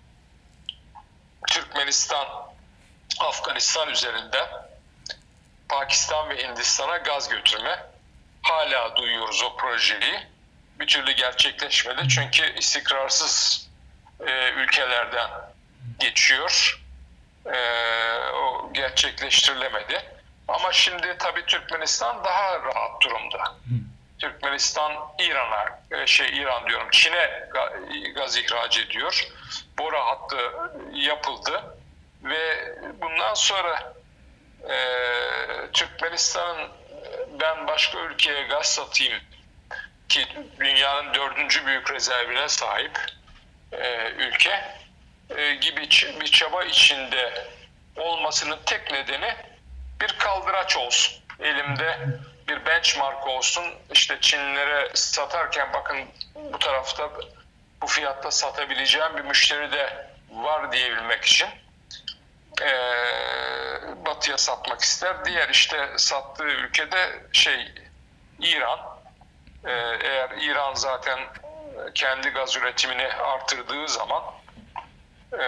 Türkmenistan, Afganistan üzerinden Pakistan ve Hindistan'a gaz götürme. Hala duyuyoruz o projeyi. Bir türlü gerçekleşmedi çünkü istikrarsız e, ülkelerden geçiyor. E, o gerçekleştirilemedi. Ama şimdi tabii Türkmenistan daha rahat durumda. Türkmenistan İran'a, şey İran diyorum, Çin'e gaz ihraç ediyor. Boru hattı yapıldı ve bundan sonra e, Türkmenistan'ın ben başka ülkeye gaz satayım ki dünyanın dördüncü büyük rezervine sahip e, ülke e, gibi bir çaba içinde olmasının tek nedeni bir kaldıraç olsun. Elimde bir benchmark olsun. İşte Çinlilere satarken bakın bu tarafta bu fiyatta satabileceğim bir müşteri de var diyebilmek için e, Batı'ya satmak ister. Diğer işte sattığı ülkede şey İran. E, eğer İran zaten kendi gaz üretimini artırdığı zaman e,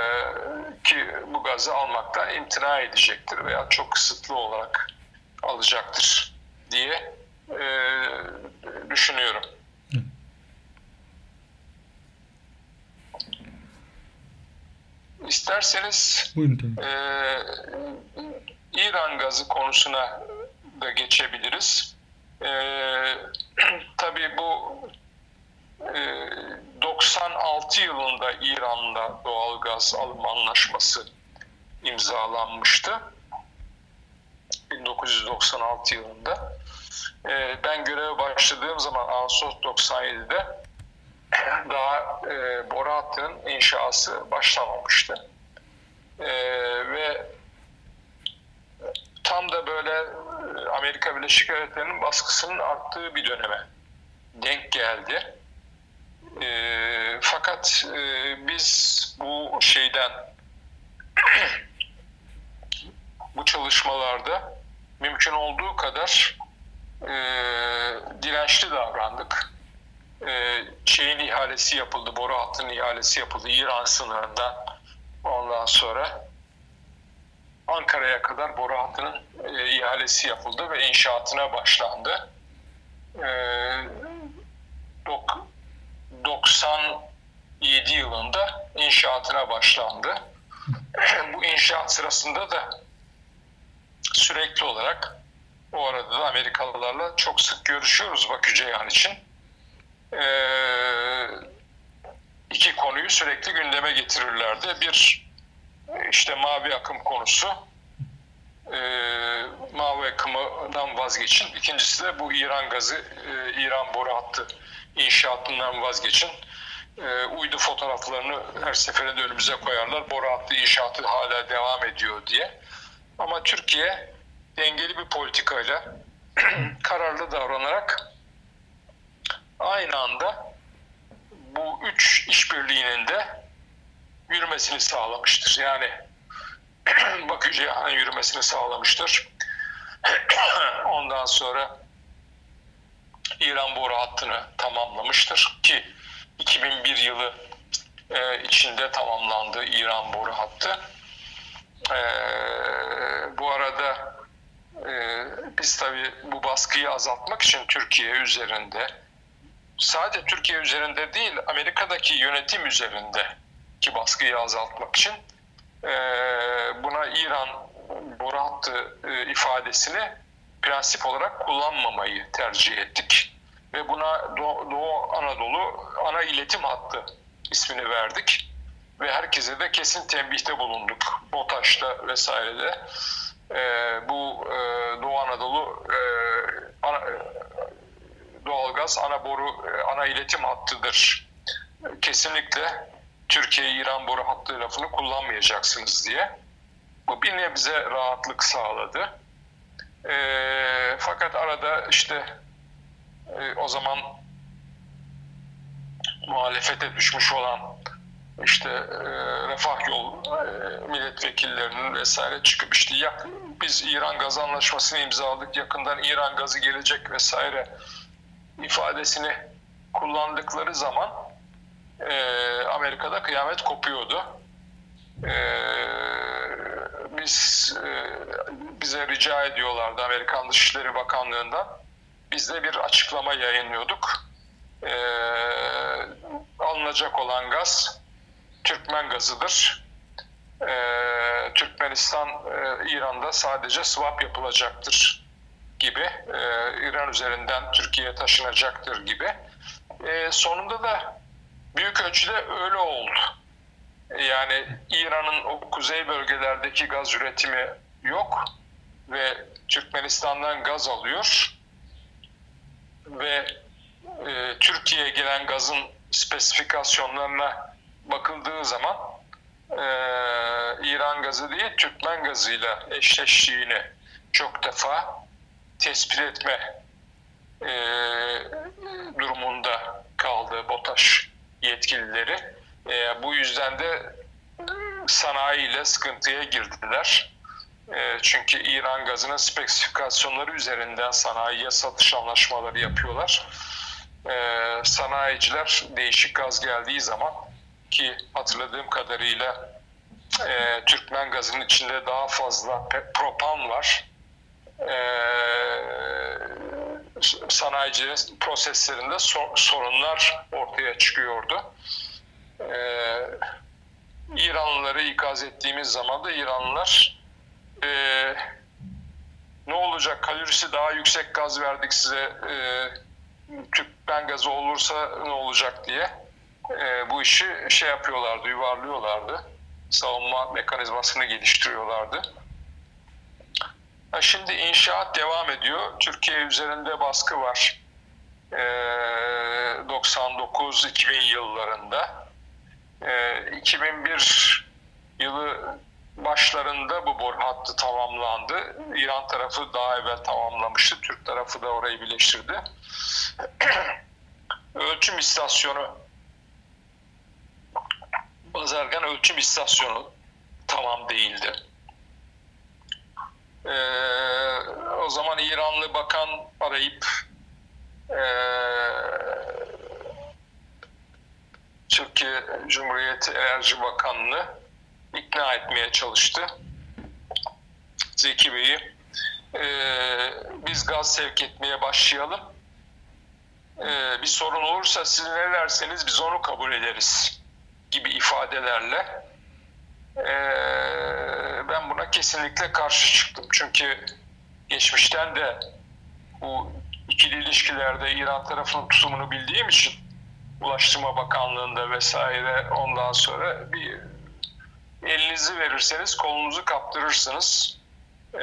ki bu gazı almaktan imtina edecektir veya çok kısıtlı olarak alacaktır diye e, düşünüyorum. Hı. İsterseniz e, İran gazı konusuna da geçebiliriz. E, tabii bu e, doksan altı yılında İran'la doğal gaz alım anlaşması imzalanmıştı. bin dokuz yüz doksan altı yılında. E, ben göreve başladığım zaman Ağustos doksan yedide daha e, boru hattının inşası başlamamıştı. E, ve tam da böyle Amerika Birleşik Devletleri'nin baskısının arttığı bir döneme denk geldi. E, fakat e, biz bu şeyden bu çalışmalarda mümkün olduğu kadar e, dirençli davrandık. E, şeyin ihalesi yapıldı, boru hattının ihalesi yapıldı İran sınırından. Ondan sonra Ankara'ya kadar boru hattının e, ihalesi yapıldı ve inşaatına başlandı. E, dok, doksan yedi yılında inşaatına başlandı. Bu inşaat sırasında da sürekli olarak o arada da Amerikalılarla çok sık görüşüyoruz Bakü Ceyhan için. Ee, iki konuyu sürekli gündeme getirirlerdi. Bir işte mavi akım konusu. Ee, mavi akımdan vazgeçin. İkincisi de bu İran gazı, e, İran boru hattı inşaatından vazgeçin. E, uydu fotoğraflarını her seferinde önümüze koyarlar. Boru hattı inşaatı hala devam ediyor diye. Ama Türkiye dengeli bir politikayla kararlı davranarak aynı anda bu üç işbirliğinin de yürümesini sağlamıştır. Yani Bakü Ceyhan'ın yürümesini sağlamıştır. Ondan sonra İran boru hattını tamamlamıştır ki iki bin bir yılı e, içinde tamamlandı İran boru hattı. E, bu arada e, biz tabii bu baskıyı azaltmak için Türkiye üzerinde sadece Türkiye üzerinde değil, Amerika'daki yönetim üzerindeki baskıyı azaltmak için e, buna İran boru hattı e, ifadesini prensip olarak kullanmamayı tercih ettik. Ve buna Do- Doğu Anadolu ana iletim hattı ismini verdik. Ve herkese de kesin tembihte bulunduk. BOTAŞ'ta vesairede e, bu e, Doğu Anadolu e, ana, doğalgaz ana boru, ana iletim hattıdır. Kesinlikle Türkiye-İran boru hattı lafını kullanmayacaksınız diye. Bu bir nebze rahatlık sağladı. E, fakat arada işte e, o zaman muhalefete düşmüş olan işte e, Refah Yol e, milletvekillerinin vesaire çıkıp işte ya, biz İran gazı anlaşmasını imzaladık, yakından İran gazı gelecek vesaire ifadesini kullandıkları zaman e, Amerika'da kıyamet kopuyordu. E, biz e, bize rica ediyorlardı Amerikan Dışişleri Bakanlığı'ndan. Biz de bir açıklama yayınlıyorduk. E, alınacak olan gaz Türkmen gazıdır. Ee, Türkmenistan, e, İran'da sadece swap yapılacaktır gibi, e, İran üzerinden Türkiye'ye taşınacaktır gibi. E, sonunda da büyük ölçüde öyle oldu. Yani İran'ın o kuzey bölgelerdeki gaz üretimi yok ve Türkmenistan'dan gaz alıyor ve e, Türkiye'ye gelen gazın spesifikasyonlarına bakıldığı zaman e, İran gazı değil Türkmen gazıyla eşleştiğini çok defa tespit etme e, durumunda kaldı BOTAŞ yetkilileri. E, bu yüzden de sanayiyle sıkıntıya girdiler. E, çünkü İran gazının spesifikasyonları üzerinden sanayiye satış anlaşmaları yapıyorlar. Ee, sanayiciler değişik gaz geldiği zaman, ki hatırladığım kadarıyla e, Türkmen gazının içinde daha fazla propan var. E, sanayici proseslerinde so- sorunlar ortaya çıkıyordu. E, İranlıları ikaz ettiğimiz zaman da İranlılar e, ne olacak, kalorisi daha yüksek gaz verdik size, e, Türkmen gazı olursa ne olacak diye e, bu işi şey yapıyorlardı, yuvarlıyorlardı. Savunma mekanizmasını geliştiriyorlardı. Ha, şimdi inşaat devam ediyor. Türkiye üzerinde baskı var. E, doksan dokuz iki bin yıllarında. E, iki bin bir yılı başlarında bu boru hattı tamamlandı. İran tarafı daha evvel tamamlamıştı. Türk tarafı da orayı birleştirdi. Ölçüm istasyonu, Bazargan ölçüm istasyonu tamam değildi. Ee, o zaman İranlı bakan arayıp e, Türkiye Cumhuriyeti Enerji Bakanlığı ikna etmeye çalıştı Zeki Bey'i. Ee, biz gaz sevk etmeye başlayalım. Ee, bir sorun olursa siz ne derseniz biz onu kabul ederiz gibi ifadelerle ee, ben buna kesinlikle karşı çıktım. Çünkü geçmişten de bu ikili ilişkilerde İran tarafının tutumunu bildiğim için Ulaştırma Bakanlığı'nda vesaire, ondan sonra bir elinizi verirseniz kolunuzu kaptırırsınız. Ee,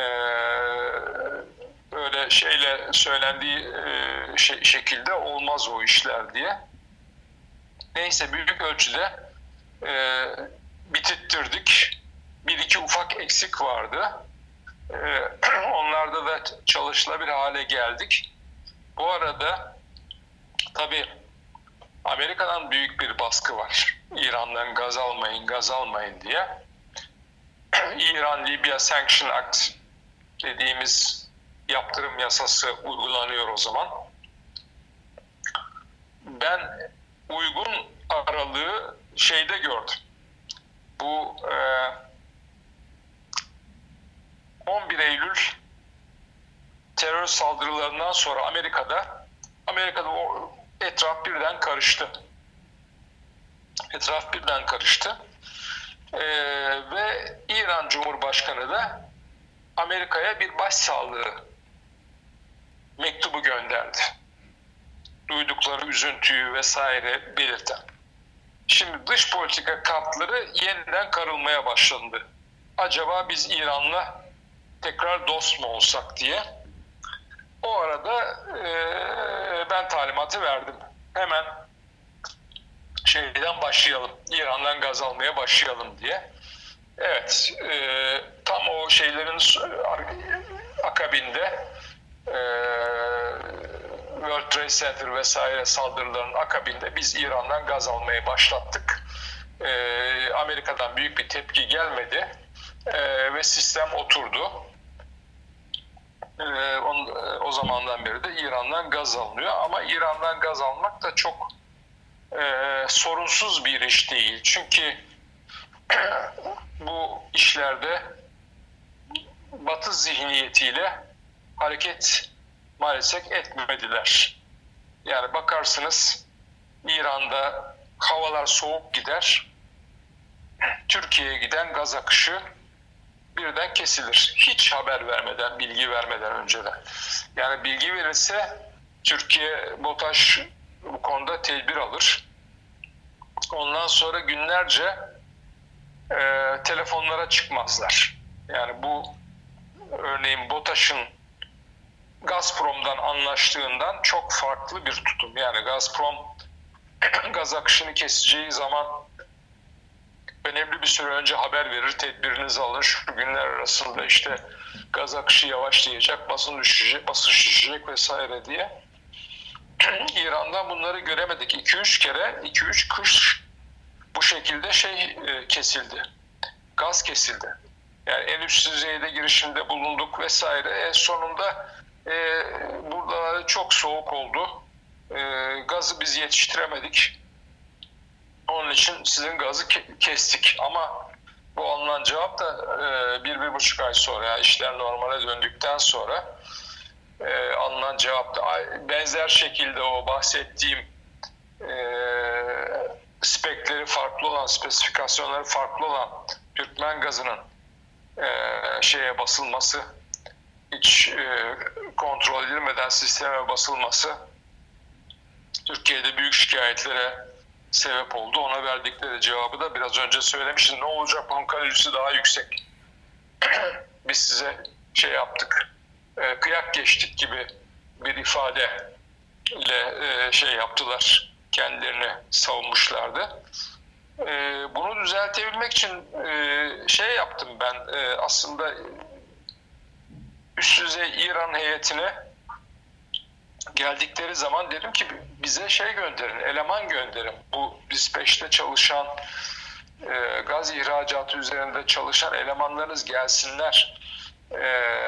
böyle şeyle söylendiği e, şey, şekilde olmaz o işler diye. Neyse, büyük ölçüde e, bitirttirdik. Bir iki ufak eksik vardı. E, onlarda da çalışılabilir hale geldik. Bu arada tabii Amerika'dan büyük bir baskı var. İran'dan gaz almayın, gaz almayın diye. İran-Libya Sanction Act dediğimiz yaptırım yasası uygulanıyor o zaman. Ben uygun aralığı şeyde gördüm. Bu e, on bir Eylül terör saldırılarından sonra Amerika'da Amerika'da o etraf birden karıştı. Etraf birden karıştı. Ee, ve İran Cumhurbaşkanı da Amerika'ya bir başsağlığı mektubu gönderdi. Duydukları üzüntüyü vesaire belirten. Şimdi dış politika kartları yeniden karılmaya başlandı. Acaba biz İran'la tekrar dost mu olsak diye. O arada e, ben talimatı verdim. Hemen şeyden başlayalım. İran'dan gaz almaya başlayalım diye. Evet, e, tam o şeylerin akabinde e, World Trade Center vesaire saldırıların akabinde biz İran'dan gaz almaya başlattık. E, Amerika'dan büyük bir tepki gelmedi e, ve sistem oturdu. E, on, o zamandan beri de İran'dan gaz alınıyor. Ama İran'dan gaz almak da çok e, sorunsuz bir iş değil. Çünkü bu işlerde Batı zihniyetiyle hareket maalesef etmediler. Yani bakarsınız İran'da havalar soğuk gider, Türkiye'ye giden gaz akışı birden kesilir. Hiç haber vermeden, bilgi vermeden önceden. Yani bilgi verilse Türkiye, BOTAŞ bu konuda tedbir alır. Ondan sonra günlerce e, telefonlara çıkmazlar. Yani bu örneğin BOTAŞ'ın Gazprom'dan anlaştığından çok farklı bir tutum. Yani Gazprom gaz akışını keseceği zaman önemli bir süre önce haber verir, tedbirinizi alın. Şu günler arasında işte gaz akışı yavaşlayacak, basın düşecek, basın düşecek vesaire diye. İran'dan bunları göremedik. iki üç kere, iki üç kış bu şekilde şey e, kesildi. Gaz kesildi. Yani en üst düzeyde girişimde bulunduk vesaire. En sonunda e, burada çok soğuk oldu. E, gazı biz yetiştiremedik. Onun için sizin gazı ke- kestik. Ama bu alınan cevap da e, bir, bir buçuk ay sonra, yani işler normale döndükten sonra e, alınan cevap da benzer şekilde o bahsettiğim e, spekleri farklı olan, spesifikasyonları farklı olan Türkmen gazının e, şeye basılması, hiç e, kontrol edilmeden sisteme basılması Türkiye'de büyük şikayetlere sebep oldu. Ona verdikleri cevabı da biraz önce söylemiştim. Ne olacak? Bunun kalitesi daha yüksek. Biz size şey yaptık, e, kıyak geçtik gibi bir ifadeyle e, şey yaptılar. Kendilerini savunmuşlardı. E, bunu düzeltebilmek için e, şey yaptım ben. E, aslında üst düzey İran heyetine geldikleri zaman dedim ki bize şey gönderin, eleman gönderin. Bu BİSPEŞ'te çalışan, e, gaz ihracatı üzerinde çalışan elemanlarınız gelsinler. E,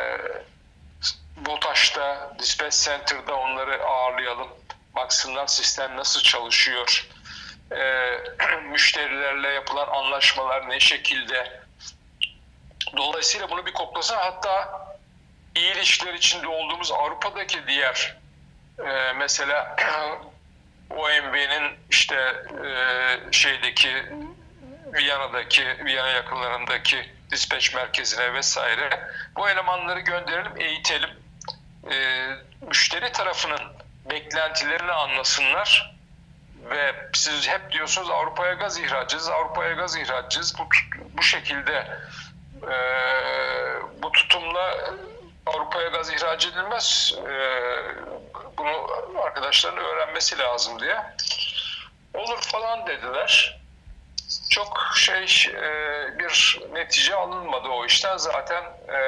BOTAŞ'ta, Dispatch Center'da onları ağırlayalım. Baksınlar sistem nasıl çalışıyor. E, müşterilerle yapılan anlaşmalar ne şekilde. Dolayısıyla bunu bir koklasın. Hatta iyi ilişkiler içinde olduğumuz Avrupa'daki diğer Ee, mesela O M B'nin işte e, şeydeki Viyana'daki, Viyana yakınlarındaki dispatch merkezine vesaire bu elemanları gönderelim, eğitelim. Ee, müşteri tarafının beklentilerini anlasınlar ve siz hep diyorsunuz Avrupa'ya gaz ihracız, Avrupa'ya gaz ihracız. Bu, bu şekilde e, bu tutumla Avrupa'ya gaz ihraç edilmez. Ee, bunu arkadaşların öğrenmesi lazım diye. Olur falan dediler. Çok şey e, bir netice alınmadı o işten. Zaten e,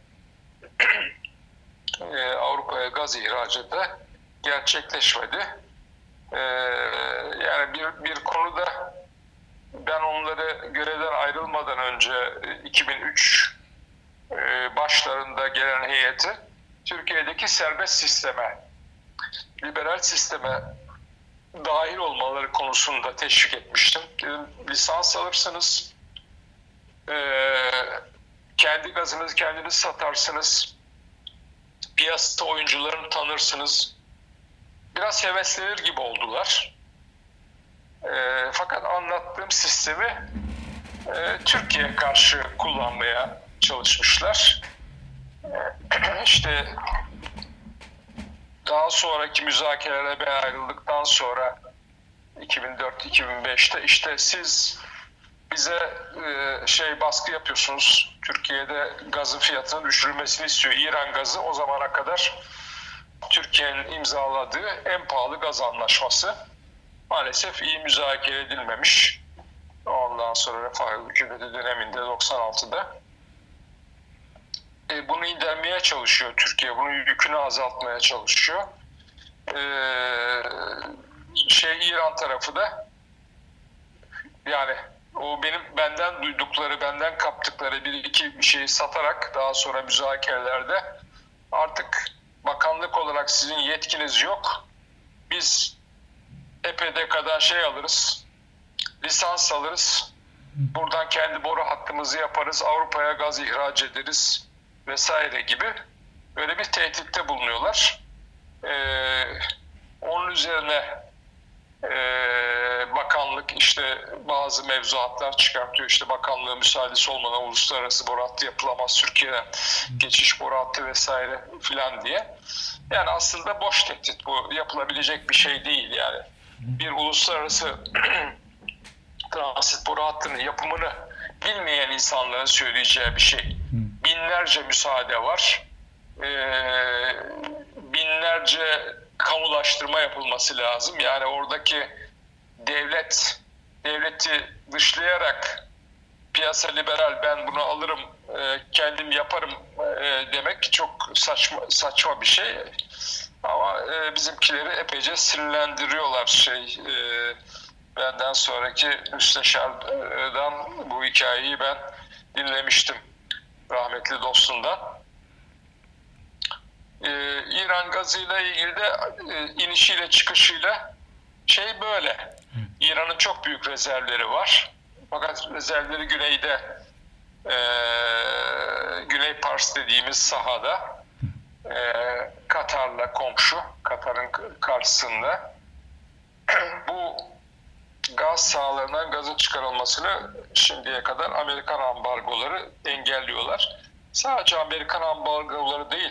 e, Avrupa'ya gaz ihracı da gerçekleşmedi. E, yani bir, bir konuda ben onları görevden ayrılmadan önce iki bin üç başlarında gelen heyeti Türkiye'deki serbest sisteme, liberal sisteme dahil olmaları konusunda teşvik etmiştim. Dedim, lisans alırsınız, kendi gazınızı kendiniz satarsınız, piyasa oyuncularını tanırsınız, biraz heveslenir gibi oldular. E, fakat anlattığım sistemi e, Türkiye'ye karşı kullanmaya çalışmışlar. E, işte daha sonraki müzakerelere ben ayrıldıktan sonra iki bin dört iki bin beşte işte siz bize e, şey baskı yapıyorsunuz. Türkiye'de gazın fiyatının düşürülmesini istiyor. İran gazı o zamana kadar Türkiye'nin imzaladığı en pahalı gaz anlaşması. Maalesef iyi müzakere edilmemiş. Ondan sonra Refah Hükümeti döneminde doksan altıda. E, bunu indirmeye çalışıyor Türkiye. Bunun yükünü azaltmaya çalışıyor. E, şey İran tarafı da yani o benim benden duydukları, benden kaptıkları bir iki bir şeyi satarak daha sonra müzakerelerde artık bakanlık olarak sizin yetkiniz yok. Biz epeyde kadar şey alırız, lisans alırız. Buradan kendi boru hattımızı yaparız, Avrupa'ya gaz ihraç ederiz vesaire gibi böyle bir tehditte bulunuyorlar. Ee, onun üzerine Ee, bakanlık işte bazı mevzuatlar çıkartıyor. İşte bakanlığı müsaadesi olmadan uluslararası boru hattı yapılamaz, Türkiye'den geçiş boru hattı vesaire filan diye. Yani aslında boş tehdit bu. Yapılabilecek bir şey değil yani. Bir uluslararası transit boru hattının yapımını bilmeyen insanların söyleyeceği bir şey. Binlerce müsaade var. Ee, binlerce kamulaştırma yapılması lazım. Yani oradaki devlet devleti dışlayarak piyasa liberal ben bunu alırım e, kendim yaparım e, demek çok saçma saçma bir şey. Ama e, bizimkileri epeyce sinirlendiriyorlar şey e, benden sonraki müsteşardan bu hikayeyi ben dinlemiştim rahmetli dostumdan. Ee, İran gazıyla ilgili de e, inişiyle çıkışıyla şey böyle. İran'ın çok büyük rezervleri var. Fakat rezervleri güneyde e, Güney Pars dediğimiz sahada e, Katar'la komşu, Katar'ın karşısında bu gaz sahalarından gazın çıkarılmasını şimdiye kadar Amerikan ambargoları engelliyorlar. Sadece Amerikan ambargoları değil,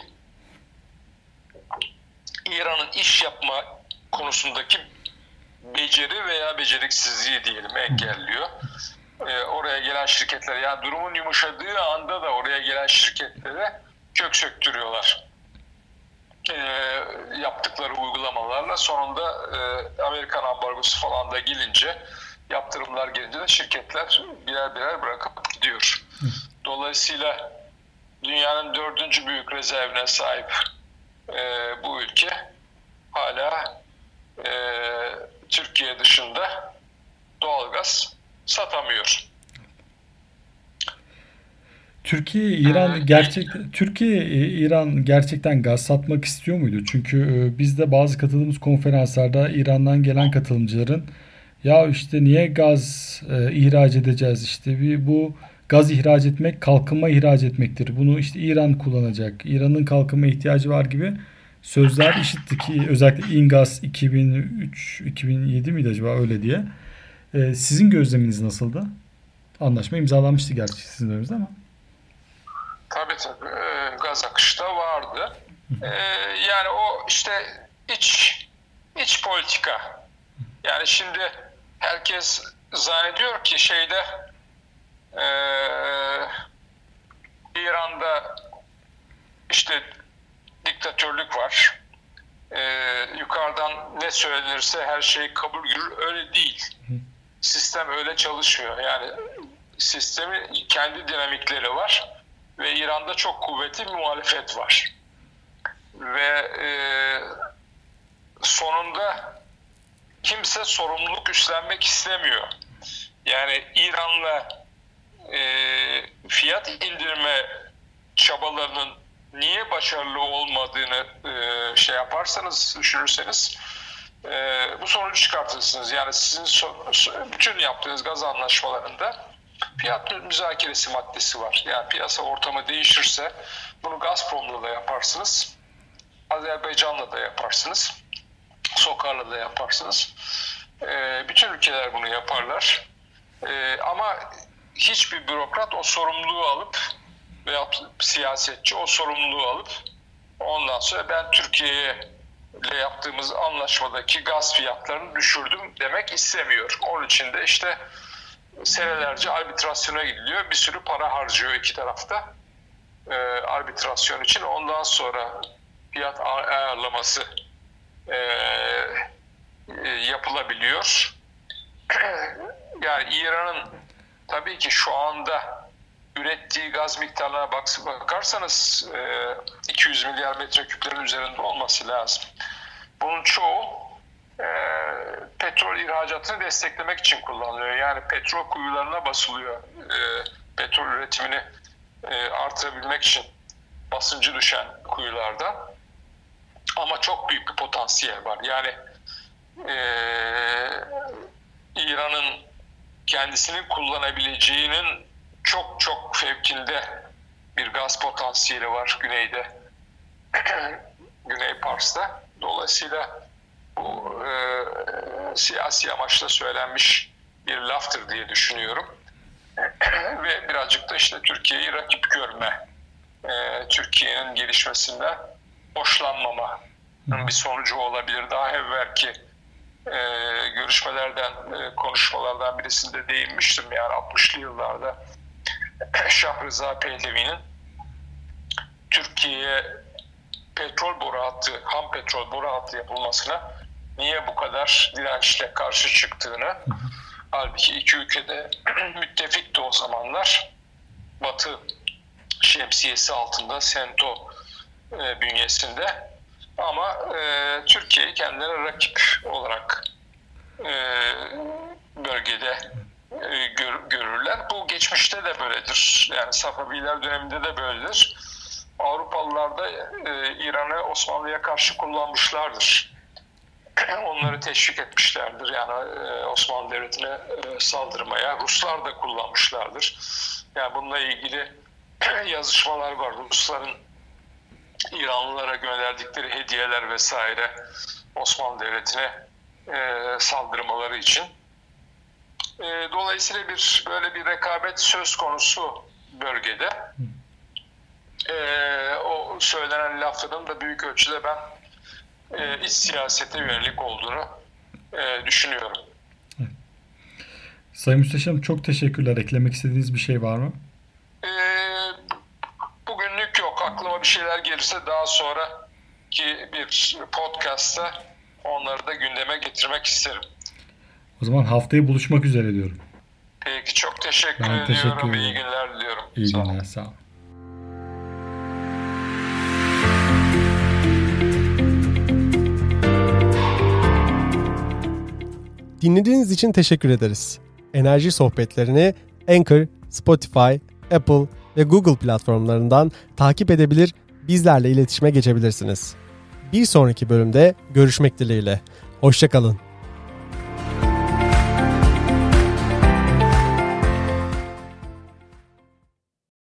İran'ın iş yapma konusundaki beceri veya beceriksizliği diyelim engelliyor. Ee, oraya gelen şirketler, yani durumun yumuşadığı anda da oraya gelen şirketlere kök söktürüyorlar. Ee, yaptıkları uygulamalarla sonunda e, Amerikan ambargosu falan da gelince, yaptırımlar gelince de şirketler birer birer bırakıp gidiyor. Dolayısıyla dünyanın dördüncü büyük rezervine sahip Ee, bu ülke hala e, Türkiye dışında doğalgaz satamıyor. Türkiye İran gerçek Türkiye İran gerçekten gaz satmak istiyor muydu? Çünkü biz de bazı katıldığımız konferanslarda İran'dan gelen katılımcıların ya işte niye gaz e, ihraç edeceğiz, işte bir bu gaz ihraç etmek kalkınma ihraç etmektir. Bunu işte İran kullanacak. İran'ın kalkınma ihtiyacı var gibi sözler işittik. Özellikle İNGAS iki bin üç iki bin yedi miydi acaba öyle diye. Ee, sizin gözleminiz nasıldı? Anlaşma imzalanmıştı gerçi sizin döneminizde ama. Tabii tabii. E, gaz akışı da vardı. E, yani o işte iç iç politika. Yani şimdi herkes zannediyor ki şeyde Ee, İran'da işte diktatörlük var. Ee, yukarıdan ne söylenirse her şey kabul görür. Öyle değil. Sistem öyle çalışmıyor. Yani sistemin kendi dinamikleri var ve İran'da çok kuvvetli bir muhalefet var. Ve e, sonunda kimse sorumluluk üstlenmek istemiyor. Yani İran'la E, fiyat indirme çabalarının niye başarılı olmadığını e, şey yaparsanız, düşünürseniz e, bu sonucu çıkartırsınız. Yani sizin so, bütün yaptığınız gaz anlaşmalarında fiyat müzakeresi maddesi var. Yani piyasa ortamı değişirse bunu Gazprom'la da yaparsınız, Azerbaycan'la da yaparsınız. sokarla da yaparsınız. E, bütün ülkeler bunu yaparlar. E, ama hiçbir bürokrat o sorumluluğu alıp veya siyasetçi o sorumluluğu alıp ondan sonra ben Türkiye'ye ile yaptığımız anlaşmadaki gaz fiyatlarını düşürdüm demek istemiyor. Onun için de işte senelerce arbitrasyona gidiliyor. Bir sürü para harcıyor iki tarafta e, arbitrasyon için. Ondan sonra fiyat ayarlaması e, e, yapılabiliyor. Yani İran'ın tabii ki şu anda ürettiği gaz miktarlarına bakarsanız iki yüz milyar metreküplerin üzerinde olması lazım. Bunun çoğu e, petrol ihracatını desteklemek için kullanılıyor. Yani petrol kuyularına basılıyor. E, petrol üretimini e, artırabilmek için basıncı düşen kuyularda. Ama çok büyük bir potansiyel var. Yani e, İran'ın kendisinin kullanabileceğinin çok çok fevkinde bir gaz potansiyeli var güneyde. Güney Pars'ta. Dolayısıyla bu e, siyasi amaçla söylenmiş bir laftır diye düşünüyorum. Ve birazcık da işte Türkiye'yi rakip görme, e, Türkiye'nin gelişmesinden hoşlanmama bir sonucu olabilir. Daha evvelki e, görüşmelerden, e, konuşmalardan birisinde değinmiştim. Yani altmışlı yıllarda Şah Rıza Pehlevi'nin Türkiye'ye petrol boru hattı, ham petrol boru hattı yapılmasına niye bu kadar dirençle karşı çıktığını, hı hı. halbuki iki ülkede müttefikti o zamanlar. Batı şemsiyesi altında, Sento e, bünyesinde. Ama e, Türkiye'yi kendilerine rakip olarak e, bölgede e, gör, görürler. Bu geçmişte de böyledir. Yani Safaviler döneminde de böyledir. Avrupalılar da e, İran'ı Osmanlı'ya karşı kullanmışlardır. Onları teşvik etmişlerdir. Yani e, Osmanlı Devleti'ne e, saldırmaya. Ruslar da kullanmışlardır. Yani bununla ilgili yazışmalar var. Rusların İranlılara gönderdikleri hediyeler vesaire Osmanlı Devleti'ne e, saldırmaları için. E, dolayısıyla bir böyle bir rekabet söz konusu bölgede. E, o söylenen lafların da büyük ölçüde ben e, iç siyasete yönelik olduğunu e, düşünüyorum. Sayın Müsteşarım çok teşekkürler. Eklemek istediğiniz bir şey var mı? E, bugünlük yok. Aklıma bir şeyler gelirse daha sonraki bir podcast'ta onları da gündeme getirmek isterim. O zaman haftaya buluşmak üzere diyorum. Peki çok teşekkür ben ediyorum. Teşekkür ederim. İyi günler diliyorum. İyi sağ günler. Sağ olun. Dinlediğiniz için teşekkür ederiz. Enerji sohbetlerini Anchor, Spotify, Apple ve Google platformlarından takip edebilir, bizlerle iletişime geçebilirsiniz. Bir sonraki bölümde görüşmek dileğiyle. Hoşça kalın.